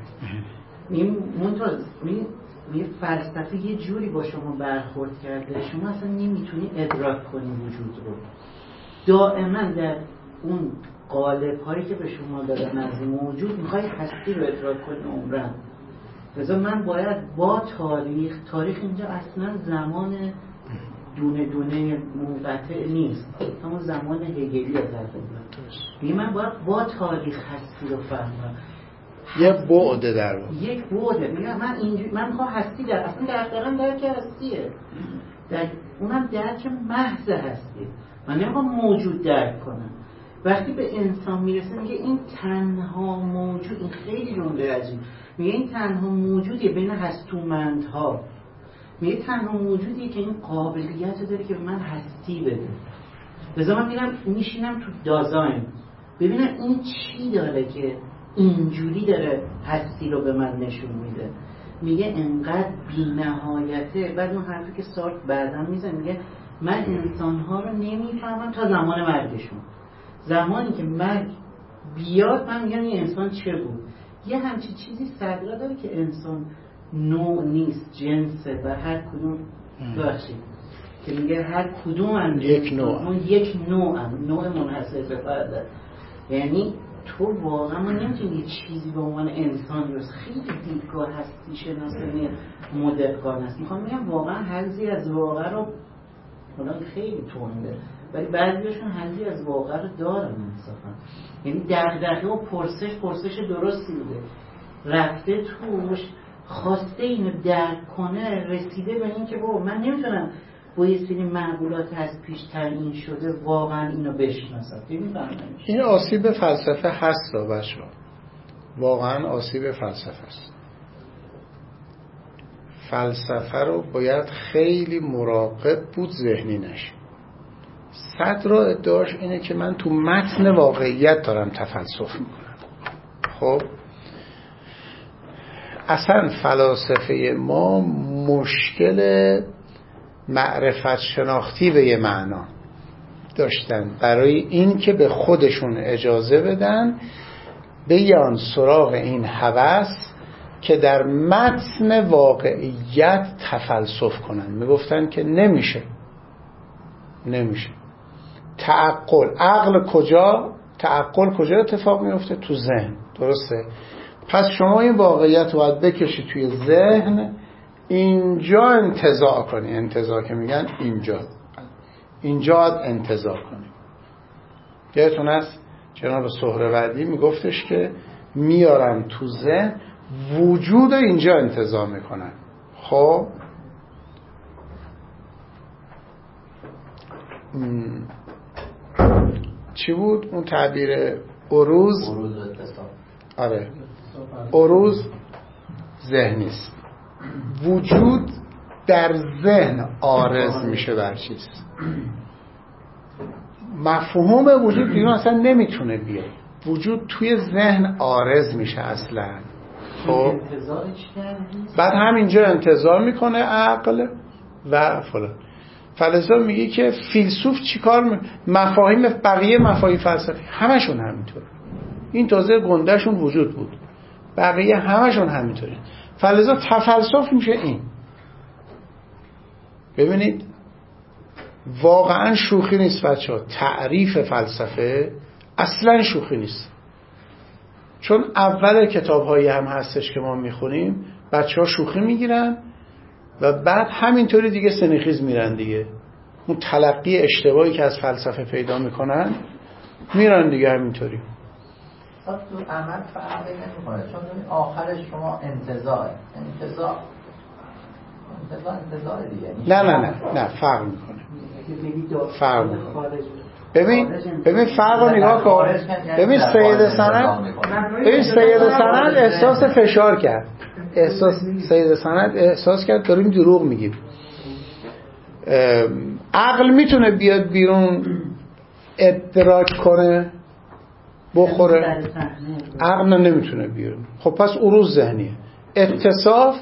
این فلسفه یه جوری با شما برخورد کرده شما اصلا نمیتونی ادراک کنی وجود رو. دائما در اون قالب هایی که به شما دادن از موجود میخوای هستی رو ادراک کنی عمرن. لذا من باید با تاریخ اینجا اصلا زمان دونه دونه منقطع نیست، اما زمان هگلی تقریبا. من باید با تاریخ هستی رو فهمم. یه بعده در واقع. یک بعده. من میخوام هستی اصلا درک هستیه. اونم درک محض هستی. من نمیخوام موجود درک کنم. وقتی به انسان میرسه میگه این تنها موجود، این خیلی جمله عجیب، میگه این تنها موجودیه بین هستومندها، میگه تنها موجودیه که این قابلیت داره که به من هستی بده. لذا من میشینم تو دازاین ببینم این چی داره که اینجوری داره هستی رو به من نشون میده. میگه انقدر بی‌نهایته. بعد اون حرفی که سارت بعداً میزنه میگه من انسانها رو نمیفهمم تا زمان مرگشون. زمانی که مرگ بیاد من میگم این انسان چه بود. یه همچین چیزی صدرا داره که انسان نوع نیست، جنسه و هر کدوم باشید که میگه هر کدوم یک نوع منحصر به فرده. یعنی تو واقعا ما نمیتونی یه چیزی به عنوان انسان درست. خیلی دیدگاه هستی شناسانی مدقان است. میخوام میگم واقعا حظی از واقع رو خیلی تونده، ولی بعضیشون حظی از واقع رو دارن انصافا. یعنی دغدغه و پرسش درستی بوده، رفته توش، خواسته اینو درک کنه، رسیده به این که بابا من نمیتونم با یه سری معقولات از پیش تعیین شده واقعا اینو بشناسم. این آسیب فلسفه هست بچه‌ها، واقعا آسیب فلسفه است. فلسفه رو باید خیلی مراقب بود ذهنی نشه. صدر ادعاش اینه که من تو متن واقعیت دارم تفلسف میکنم. خب اصلا فلاسفه ما مشکل معرفت شناختی به یه معنا داشتن برای این که به خودشون اجازه بدن بیان سراغ این هوس که در متن واقعیت تفلسف کنن. میگفتن که نمیشه تعقل کجا اتفاق میفته؟ تو ذهن. درسته؟ پس شما این واقعیت رو باید بکشی توی ذهن، اینجا انتزاع کنی. انتزاع که میگن اینجا باید انتزاع کنی. یادتون هست جناب سهروردی میگفتش که میارن تو ذهن، وجود اینجا انتزاع میکنن. خب چی بود اون تعبیر؟ عروض آره، عروض ذهنی است. وجود در ذهن عارض میشه بر چیز. مفهوم وجود دیگه اصلا نمیتونه بیاد. وجود توی ذهن عارض میشه اصلا. خب بعد همینجا انتظار میکنه عقل و فلان. فلسفه میگه که فیلسوف چیکار مفاهیم بقیه مفاهیم فلسفی همشون همینطوره. این تازه گندهشون وجود بود، بقیه همشون همینطوره. فلسفه تفلسف میشه این. ببینید واقعا شوخی نیست بچه‌ها. تعریف فلسفه اصلا شوخی نیست، چون اول کتاب‌هایی هم هستش که ما میخونیم بچه‌ها شوخی میگیرن و بعد همینطوری دیگه سنخیز میرن دیگه. اون تلقی اشتباهی که از فلسفه پیدا میکنن میرن دیگه همینطوری. تو عمل فرقی نمیکنه، چون آخرش شما انتزاع دیگه. نه فرق میکنه. ببین فرق رو نگاه کن. ببین سید سند احساس فشار کرد. سید سند احساس کرد داریم دروغ میگیم. عقل میتونه بیاد بیرون ادراک کنه بخوره؟ عقل نمیتونه بیرون. خب پس عروض ذهنیه. اتصاف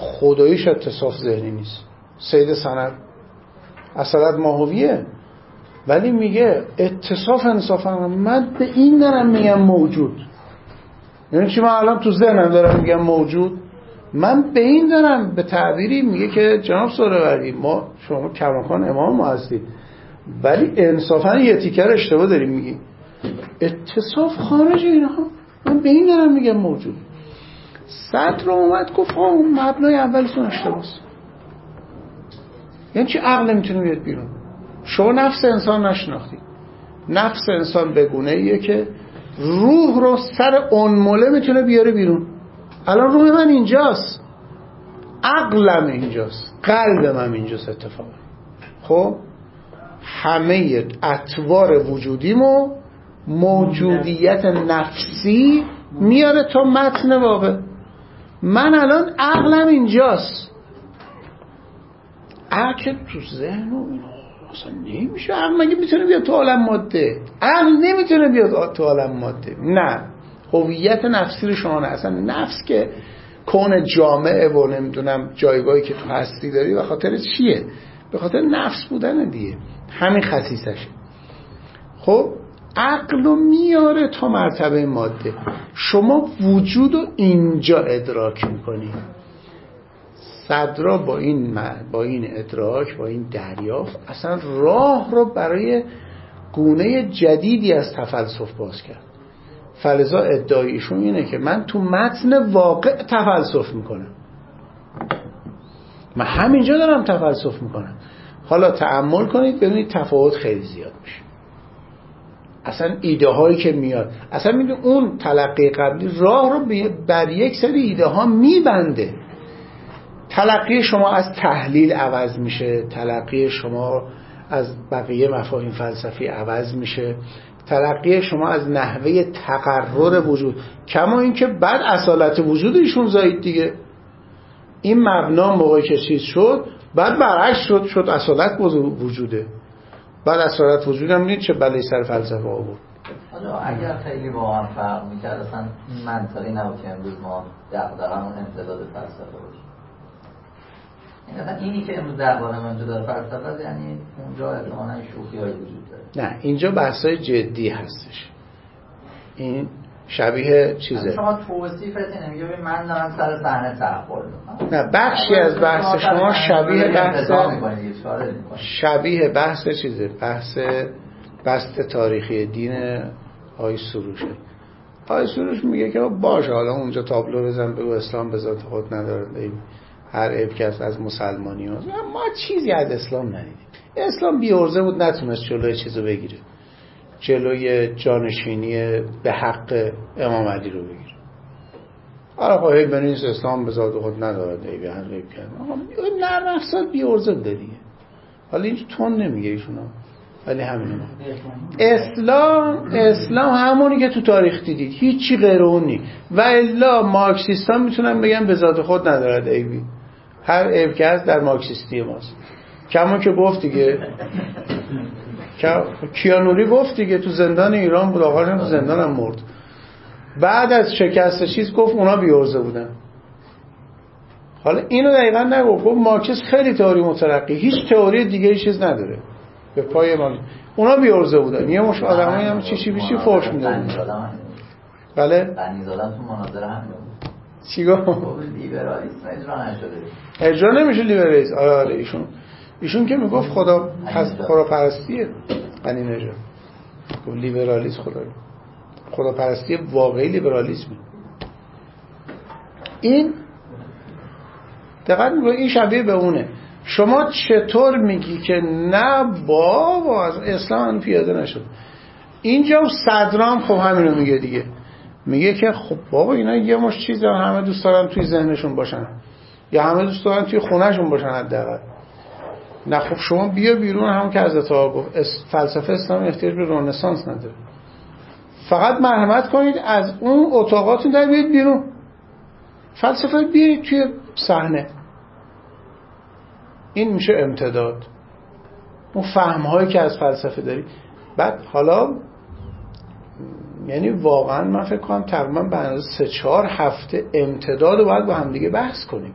خداییش اتصاف ذهنی نیست. سید سند اصالت ماهویه. ولی میگه اتصاف انصافا، من به این دارم میگم موجود. یعنی چی؟ من الان تو ذهنم دارم میگم موجود، من به این دارم، به تعبیری میگه که جناب سهروردی ما شما کماکان امام ما هستید ولی انصافا یه تیکر اشتباه داریم میگی. اتصاف خارج اینها، من به این دارم میگم موجود. صدر اومد گفت اون مبنای اولتون اشتباهه. یعنی چی عقل نمیتونه بیاد بیرون؟ شما نفس انسان نشناختید. نفس انسان بگونه ایه که روح رو سر انموله میتونه بیاره بیرون. الان روح من اینجاست، عقلم اینجاست، قلبم اینجاست اتفاقا. خب همه اطوار وجودیمو موجودیت نفسی میاره تا متن واقع. من الان عقلم اینجاست، عقل تو ذهن و اینا اصلا نمیشه. عقل مگه میتونه بیاد تو عالم ماده؟ عقل نمیتونه بیاد تو عالم ماده. نه، هویت نفسی رو شما نه. اصلا نفس که کون جامعه و نمیدونم جایگاهی که تو هستی داری به خاطر چیه؟ به خاطر نفس بودن دیگه، همین خصیصشه. خب عقل رو میاره تا مرتبه ماده. شما وجود رو اینجا ادراک میکنی. صدرا با این ادراک، با این دریافت اصلا راه رو برای گونه جدیدی از تفلسف باز کرد. فلذا ادعایشون اینه که من تو متن واقع تفلسف میکنم، من همینجا دارم تفلسف میکنم. حالا تأمل کنید ببینید تفاوت خیلی زیاد میشه. اصلا ایده هایی که میاد، اصلا میگه اون تلقی قبلی راه رو بر یک سری ایده ها میبنده. تلقی شما از تحلیل عوض میشه، تلقی شما از بقیه مفاهیم فلسفی عوض میشه، تلقی شما از نحوه تقرر وجود، کما اینکه بعد اصالت وجود ایشون زایید دیگه. این مبنا موقعی که چیز شد بعد برعکس شد اصالت وجوده. بعد اصالت وجود هم نید چه بلایی سر فلسفه آورد. حالا اگر خیلی واقعا فرق میکرد اصلا منطقی نبود که امروز ما دقدقمون امتداد فلسفه باشه. اینی که امروز درباره من داره فلسفه، یعنی اونجا احتمالاً شوخی‌های وجود داره. نه، اینجا بحثای جدی هستش. این شبیه چیزه. شما توصیفت اینه، میگه من دارم سر صحنه تحول میکنم. نه، بخشی از بحث شما شبیه بحث چیزه، بحث تاریخی دین آقای سروشه. آقای سروش میگه که باشه حالا اونجا تابلو بزن بگو اسلام به ذات خود نداره، هر عیب که از مسلمانی ها. ما چیزی از اسلام ندیدیم. اسلام بی‌عرضه بود، نتونست جلوی چیزو بگیره، جلوی جانشینی به حق امام علی رو بگیره. آره خواهی بنویس اسلام به ذات خود ندارد عیبی، هر عیب کرد. نرم افزار بی‌عرضه بوده دیگه. حالا اینجا تون نمیگه ایشونا، ولی همینه. اسلام همونی که تو تاریخ دیدید، هیچی غیر اون نی. و الا مارکسیستان میتونن بگن به ذات خود ندارد عیبی، هر عیب که هست در مارکسیستی ماست. کما که گفت دیگه، کیانوری گفت دیگه تو زندان ایران بود، آخرش تو زندان هم مرد. بعد از شکست چیز گفت اونا بی‌عرضه بودن. حالا اینو دقیقا نگفت، گفت مارکس خیلی تئوری مترقی، هیچ تئوری دیگه چیز نداره به پای ما. اونا بی‌عرضه بودن، یه مش آدمایی هم چی بیشی فوش میدادن. بله بنی زادم تو مناظره هم چی گفت؟ لیبرالیسم اجرا نشده، اجرا نمیشه لیبرالیسم. آره ایشون که میگفت خدا پرستیه. بنی نژاد گفت لیبرالیسم خدا پرستی واقعی لیبرالیسم. این دقیقاً میگه این شبیه به اونه. شما چطور میگی که نه بابا از اسلام پیاده نشد؟ اینجا صدرام خب همینو میگه دیگه، میگه که خب بابا اینا یه مش چیز همه دوست دارن توی ذهنشون باشن، یا همه دوست دارن توی خونهشون باشن حداقل. نه خب شما بیا بیرون، هم که حضرت ها گفت فلسفه اسلام احتیاج به رنسانس نداره، فقط مرحمت کنید از اون اتاقاتون در بیاید بیرون، فلسفه بیارید توی صحنه. این میشه امتداد، اون فهم‌هایی که از فلسفه داری. بعد حالا یعنی واقعا من فکر کنم تقریبا به اندازه 3-4 هفته امتداد رو باید با هم دیگه بحث کنیم.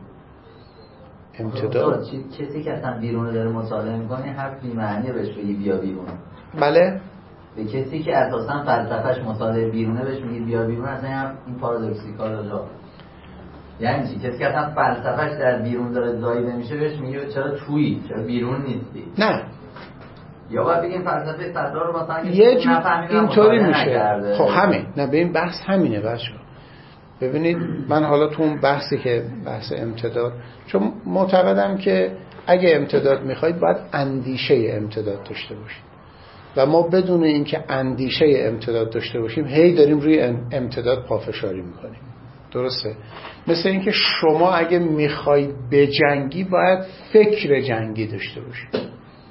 امتداد کسی که اصلا بیرون داره مطالعه میکنه حرف بی‌معنیه بهش بگی بیا بیرون. بله به کسی که اساسا فلسفهش مطالعه بیرونه بهش میگید بیا بیرون، اصلا این پارادوکسیکال جا. یعنی چی؟ کسی که اصلا فلسفهش در بیرون داره زایده میشه بهش میگه چرا تویی، چرا بیرون نیستی؟ نه، یا باید بگیم فلسفه صدرا رو مثلا یه جور اینطوری میشه. خب همین، نه ببین بحث همینه بچه‌ها. ببینید من حالا تو اون بحثی که بحث امتداد، چون معتقدم که اگه امتداد میخواید باید اندیشه امتداد داشته باشید و ما بدون اینکه اندیشه امتداد داشته باشیم هی داریم روی امتداد پافشاری میکنیم. درسته؟ مثل اینکه شما اگه میخواید بجنگی باید فکر جنگی داشته باشید.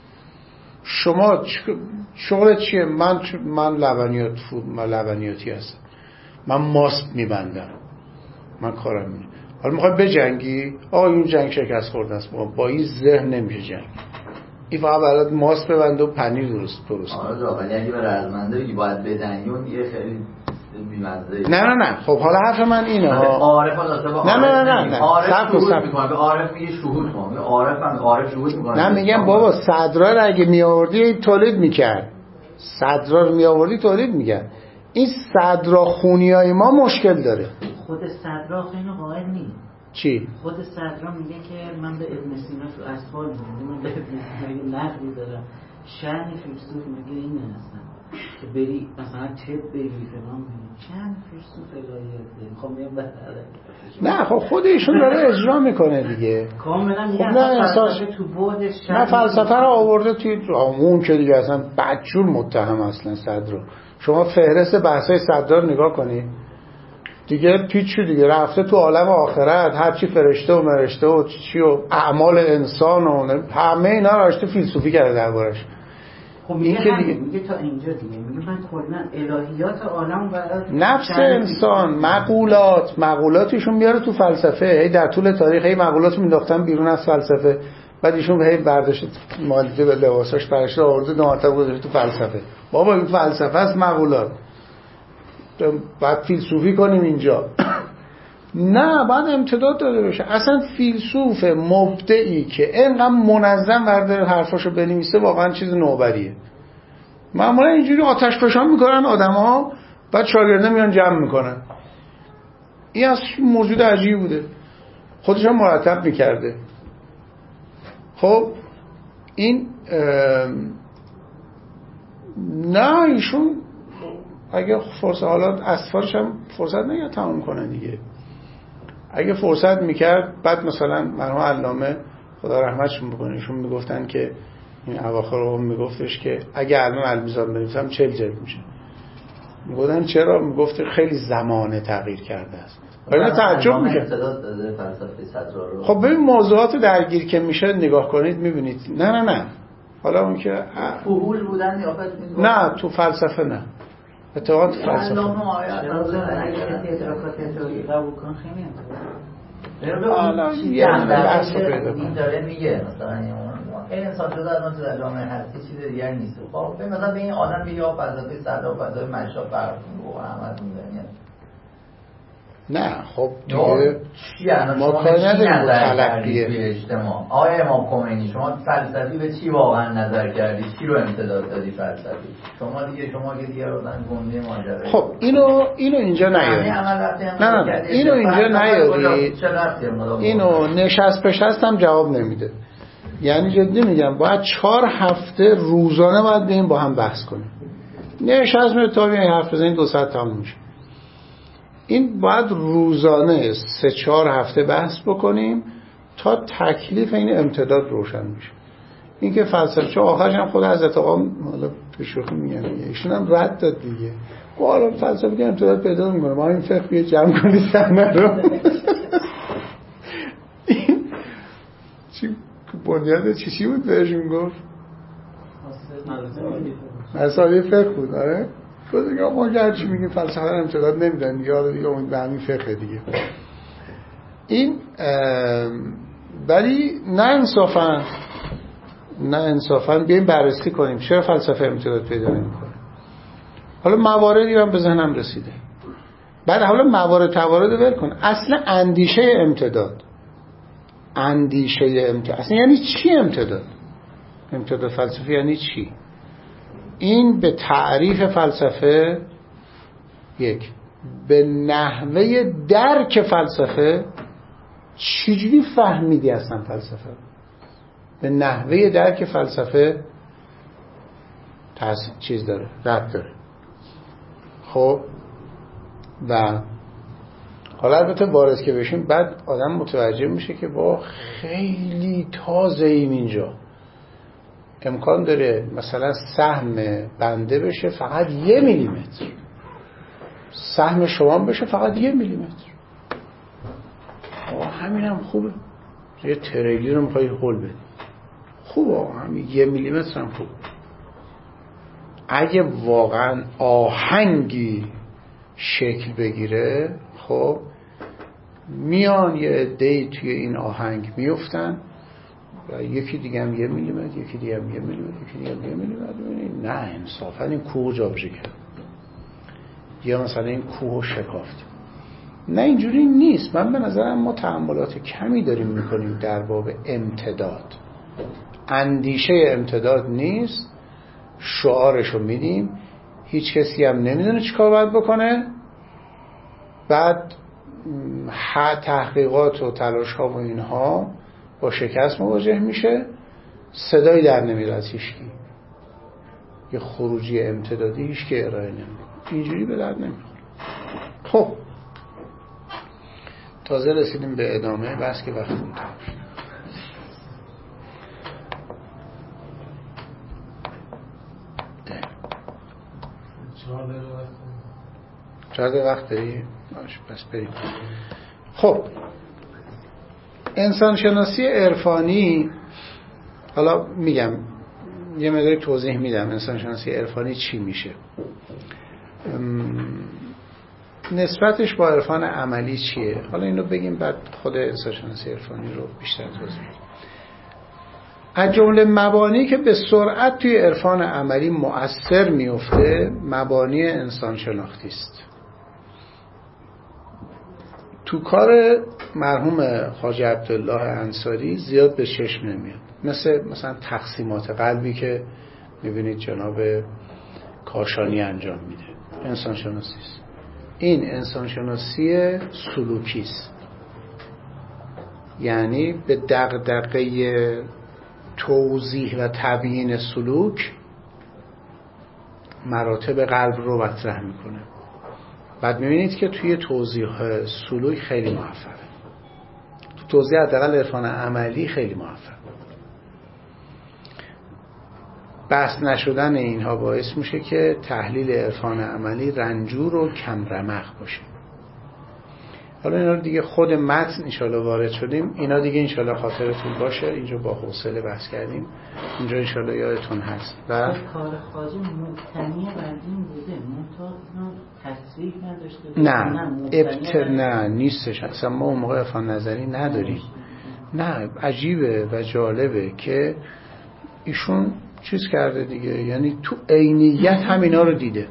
شما شغلت چیه؟ من لبنیاتی هستم، من ماسک میبندم، من کارم اینه. حالا میخوای بجنگی، این جنگ شکست خورده است، با این ذهن نمیشه جنگ. این فقط برات ماسک ببنده و پنیر درست. آره ولی اگه برای رزمنده بگی باید بجنگی اون دیگه خیلی بی‌مزه. نه خب حالا حرف من اینه عارف حالا نه عارف میگه عارف میگه شهود کن، عارف شهود میکنه. نه میگم بابا صدرا رو اگه میآوردی تولید میکرد، صدرا رو میآوردی تولید میکرد. این صدرا خونیای ما مشکل داره. خود صدرا خیلی قائل نیست. چی؟ خود صدرا میگه که من به ابن سینا تو اطفال میگم، من به ابن سینا نقدی دارم. شأن فیلسوف میگه اینه اصلا که بری مثلا طب بگیری فلان بگیری، چند فیلسوف الهیات خب میگم بهتره. نه خب خود ایشون داره اجرا میکنه دیگه کاملا میگه فلسفه تو بعدش نه فلسفه رو آورده توی اون که دیگه اصلا بدجور متهم اصلا صدر. شما فهرست بحثای صدر رو نگاه کنید دیگه پیچی دیگه رفته تو عالم آخرت، هرچی فرشته و مرشته و چی و اعمال انسان و همه اینا رو رشته فیلسوفی کرده دربارش. خب میگه تا اینجا دیگه میگه من کلا الهیات عالم برات نفس انسان، مقولاتشون میاره تو فلسفه. هی در طول تاریخ هی مقولات مینداختن بیرون از فلسفه، بعد ایشون هی برداشت مالیده به لباساش برش آورده نامطلب گذاشته تو فلسفه. بابا این فلسفه است، مقولات بعد فیلسوفی کنیم اینجا. نه باید امتداد داده بشه. اصلا فیلسوف مبدعی که اینقدر منظم برداره حرفاشو بنویسه واقعا چیز نوبریه. معمولا اینجوری آتش فشان میکنن آدم‌ها، بعد شاگرده میان جمع میکنن. این از موجود عجیبی بوده، خودش هم مرتب میکرده. خب این نه ایشون اگه فرصت، حالا اسفارش هم فرصت نگه تمام کنه دیگه. اگه فرصت میکرد بعد مثلا مرحوم علامه خدا رحمتشون بکنه ایشون میگفتن که این اواخر رو میگفتش که اگه الان المیزان بنویسم 40 جلد میشه. میگفتن چرا؟ میگفت خیلی زمانه تغییر کرده است. ولی تعجب میشه. خب ببین موضوعات درگیر که میشه نگاه کنید میبینید. نه حالا اون که فهول بودن یا نه تو فلسفه نه اتفاقا تو فلسفه این داره میگه مثلا این انسان شده از اون در جامعه هستی چیز دیگر نیست. خب مثلا به این آدم بگه فلسفه صدر و فلسفه مشرف فرق میکنه احمد میدونی نه خب دیگه ما کاری نداریم با تلقیه اجتماع. آقای امام خمینی شما فلسفی به چی واقعا نظر کردی؟ چی رو امتداد دادی فلسفی؟ شما که دیگه روزن گنده ماجرا. خب اینو اینجا نیارید. نه اینو اینجا نیارید. اینو نشست پشست هم جواب نمیده. یعنی جدی میگم باید 4 هفته روزانه باید بریم با هم بحث کنیم. نشست می تا بیاین حرف بزنید 2 ساعت تموم میشه. این باید روزانه 3-4 هفته بحث بکنیم تا تکلیف این امتداد روشن میشه. این که فلسفه چه آخرش هم خود حضرت آقا حالا پیشوخی میگن ایشون هم رد داد دیگه. حالا فلسفه که امتداد پیدا میکنه ما این فقه جمع کنید صحنه رو. چی بنیاد چی بود بهشون گفت؟ مسائل فقه بود. آره خود دیگه ما هرچی میگیم فلسفه رو امتداد نمیدن دیگه دیگه اون به همین فقه دیگه. این ولی نه انصافا بیایم بررسی کنیم چرا فلسفه امتداد پیدا نمیکنه. حالا مواردی هم به ذهنم رسیده. بعد حالا موارد ول کن. اصلا اندیشه امتداد اصلا یعنی چی امتداد فلسفی یعنی چی؟ این به تعریف فلسفه یک. به نحوه درک فلسفه، چجوری فهمیدی اصلا فلسفه؟ به نحوه درک فلسفه چیز داره، ربط داره. خب و حالا البته وارد که بشیم بعد آدم متوجه میشه که با خیلی تازه ایم اینجا. امکان داره مثلا سهم بنده بشه فقط 1 میلیمتر، سهم شما بشه فقط 1 میلیمتر. همین هم خوبه. یه تریلی رو میخوایی هول بدی، خوبه، همین 1 میلیمتر هم خوبه. اگه واقعا آهنگی شکل بگیره، خب میان یه عده‌ای توی این آهنگ میفتن و یکی دیگه هم 1 میلیمتر، یکی دیگه هم 1 میلیمتر، یکی دیگه هم 1 میلیمتر. نه انصافا این کوه جابجا کرد، یا مثلا این کوه شکافت. نه اینجوری نیست. من به نظرم ما تأملات کمی داریم میکنیم در باب امتداد. اندیشه امتداد نیست، شعارشو میدیم، هیچ کسی هم نمیدونه چیکار باید بکنه، بعد تحقیقات و تلاش ها و اینها با شکست مواجه میشه، صدایی در نمیاد از هیچکی، یه خروجی امتدادی هیچکی ارائه نمیکنه، اینجوری به درد نمیخوره. خب تازه رسیدیم به ادامه بس که وقت تموم شد. چقدر وقت داری؟ پس بریم. خب انسان شناسی عرفانی، حالا میگم یه مقدار توضیح میدم انسان شناسی عرفانی چی میشه، نسبتش با عرفان عملی چیه. حالا اینو بگیم بعد خود انسان شناسی عرفانی رو بیشتر توضیح میدم. از جمله مبانی که به سرعت توی عرفان عملی مؤثر میفته مبانی انسان شناختی است. تو کار مرحوم خواجه عبدالله انصاری زیاد به چشم نمیاد، مثلا تقسیمات قلبی که میبینید جناب کاشانی انجام میده، انسان شناسی است. این انسان شناسی سلوکی است، یعنی به دغدغه توضیح و تبیین سلوک مراتب قلب رو مطرح میکنه. بعد میبینید که توی توضیح سلوک خیلی موفقه، تو توضیح حداقل عرفان عملی خیلی موفق. بحث نشدن اینها باعث میشه که تحلیل عرفان عملی رنجور و کم رمق باشه. حالا اینا دیگه خود متن انشالله وارد شدیم، اینا دیگه انشالله خاطرتون باشه، اینجا با حوصله بحث کردیم، اینجا انشالله یادتون هست. و کار خواجه مبتنی بر این بوده، منتها تصریح نداشته. نه نیستش اصلا. ما اون موقع عرفان نظری نداریم. نه عجیبه و جالبه که ایشون چیز کرده دیگه، یعنی تو عینیت همینا رو دیده.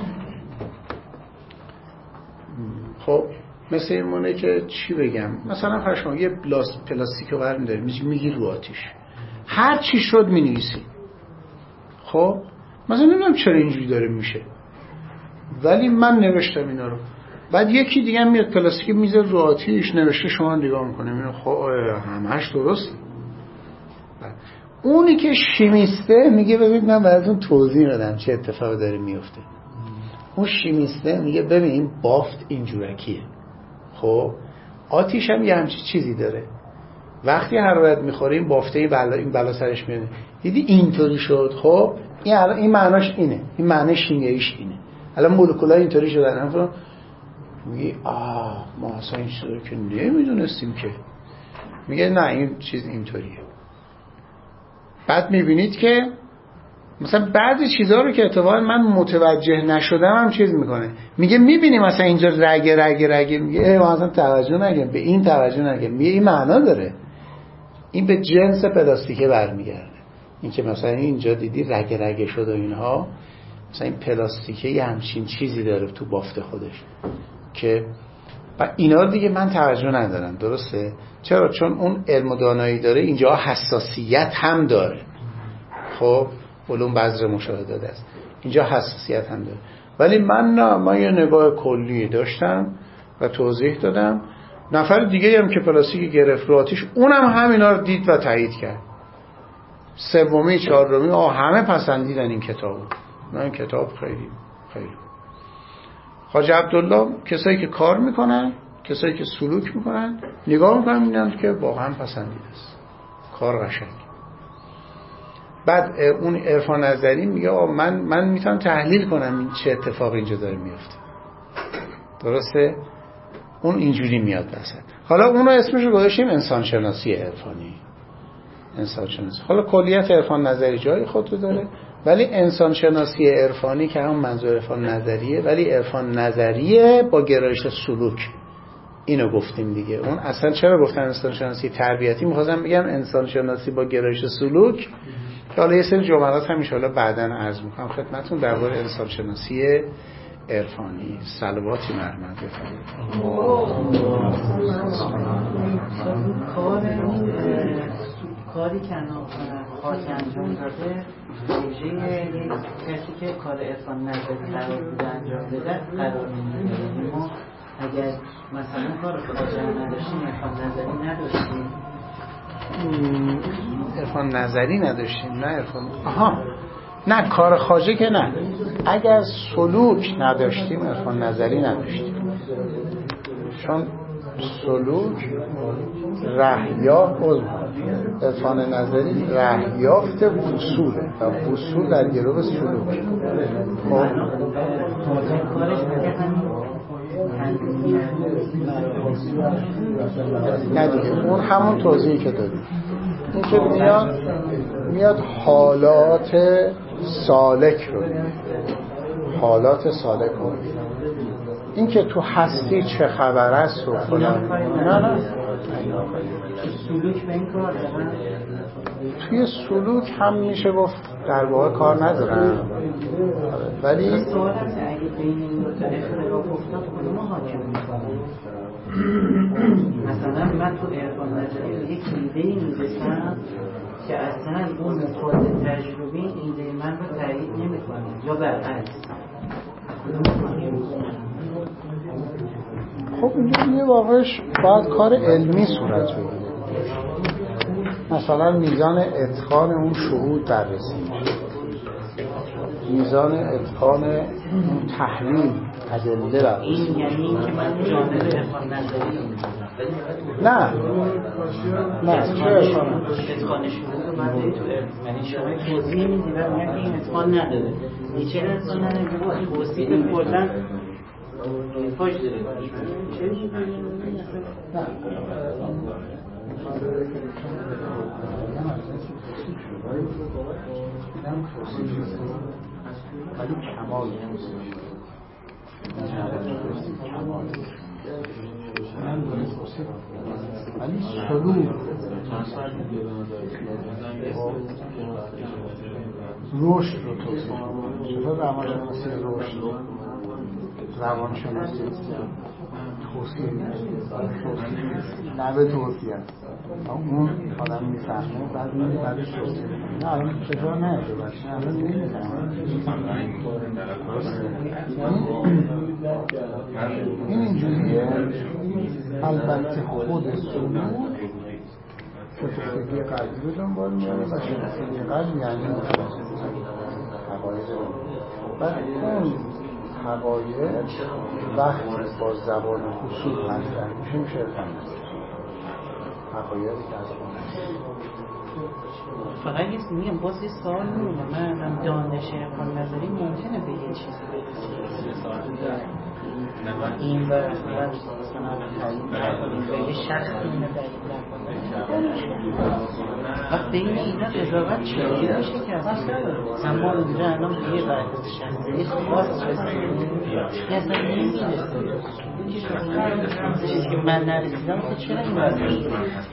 خب مثل این مونه که چی بگم، مثلا فرشما یه پلاستیک رو برمی‌داری میگی رو آتیش، هر چی شد می‌نویسی. خب مثلا نمیدونم چرا اینجوری داره میشه، ولی من نوشتم اینا رو، بعد یکی دیگه میاد پلاستیک میذاره رو آتیش نوشته، شما نگاه میکنه خب همش درست. اونی که شیمیسته میگه ببین من براتون توضیح بدم چه اتفاقی داره میفته. اون شیمیسته میگه ببین بافت اینجورکیه، خب آتیش هم یه همچین چیزی داره، وقتی حرارت میخوریم بافته این بلا سرش میاد، دیدی اینطوری شد. خب این معناش اینه، این معنی شیمیاییش اینه، الان مولکول‌ها اینطوری شدن. هم میگه ما اصلا این چیزی که نمیدونستیم که. میگه نه این چیز اینطوریه. بعد میبینید که مثلا بعضی چیزها رو که اتفاقا من متوجه نشدم هم چیز میکنه، میگه میبینی مثلا اینجا رگه میگه ما اصلا توجه نگیم به این، توجه نگیم، میگه این معنا داره. این به جنس پلاستیکه برمیگرده، این که مثلا اینجا دیدی رگه شد و اینها، مثلا این پلاستیکه یه همچین چیزی داره تو بافت خودش که اینا دیگه من توجه ندارم. درسته؟ چرا؟ چون اون علم و دانایی داره، اینجا حساسیت هم داره. خب علوم بذر مشاهدات است، اینجا حساسیت هم داره. ولی من یه نگاه کلی داشتم و توضیح دادم. نفر دیگه هم که پلاستیک گرفت رو آتیش، اونم همینا رو دید و تایید کرد. سومی چهارمی همه پسندیدن این کتابو. این کتاب خیلی خیلی. خواجه عبدالله کسایی که کار میکنن، کسایی که سلوک میکنن، نگاه میکنن میبینن که واقعا پسندیده است، کار قشنگ. بعد اون عرفان نظری میگه من میتونم تحلیل کنم این چه اتفاقی اینجا داره میفته. درسته؟ اون اینجوری میاد وسط. حالا اونو اسمش رو گذاشتیم انسان شناسی عرفانی. انسان شناسی. حالا کلیت عرفان نظری جای خود رو داره، ولی انسان شناسی عرفانی که هم منظور عرفان نظریه، ولی عرفان نظریه با گرایش سلوک. اینو گفتیم دیگه. اون اصلا چرا گفتن انسان شناسی تربیتی؟ می‌خواستم بگم انسان شناسی با گرایش سلوک، که حالا یه سری جملات هم ان شاءالله بعداً عرض می‌کنم خدمتتون درباره انسان شناسی عرفانی. صلواتی مرحمت بفرمایید. کاری که خاک انجام داده پروژه یک کسی که کار عرفان نظری قرار بوده انجام بده قرار می‌گیره. ما اگر مثلا کار خاجه نداشتیم، عرفان نظری نداشتیم، عرفان نظری نداشتیم، نه عرفان نه کار خواجه که نه، اگر سلوک نداشتیم عرفان نظری نداشتیم، چون سلوک عرفان نظری رهیافت وصوله و وصول در گروه سلوک. نه دیگه، اون همون توضیحی که دادیم، این که میاد حالات سالک رو، حالات سالک رو، این که تو هستی چه خبر است و فلان، نه سلوک به این کار دارن. توی سلوک هم میشه گفت در واقع کار ندارن، ولی سوال هست اگه بین این دو تا اختلاف افتاد کدوم حاکم میکنه؟ مثلا من تو عرفان نظری یک ایده‌ای میرسم که اصلا اون مخالف تجربی ایده من رو تایید نمیکنه یا برعکس. خب اینجا یه واقعش باید کار علمی صورت بگیره. مثلا میزان اتقان اون شهود بررسی میشه، میزان اتقان اون تحلیل ادله بررسی. این یعنی که من جانب عرفان نظری نه چه اتقان شهود رو من تو یعنی شما توضیح میدی و میگن که این اتقان نداره، چه اتقان نداره؟ توصیف کردن پاش داره چه ولی کمال ولی سلوک رشد رو توصیف کنه. چطور روانشناسی رشد، روانشناسی توصیف نه به توصیه اون آدم میفهمه بعدش توصیف نه الان چطور نه الان این اینجوریه. البته خود سلوک شفتگی قلبی رو دنبال میاره و شفتگی قلب یعنی حقایق بعد اون حقایق وقتی با زبان اصول مطرح میشه حقایقی که از اون فقط میگم باز یه سوال میمونه. من دانش عرفان نظری ممکنه به یه چیزی برسه این و مثلا به یه شخص اینه دلیل وقت به این اینا قضاوت چیزی میشه که اصلا ما اینجا الان به یه وقت شخصی خاص رسیدیم که اصلا نمیرسه چیزی که من نرسیدم که چرا این واسه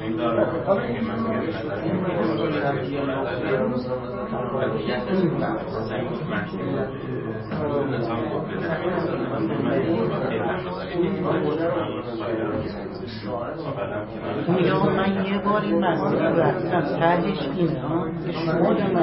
میگه من یه بار این مسئله رو رفتم تهش اینه ها شما در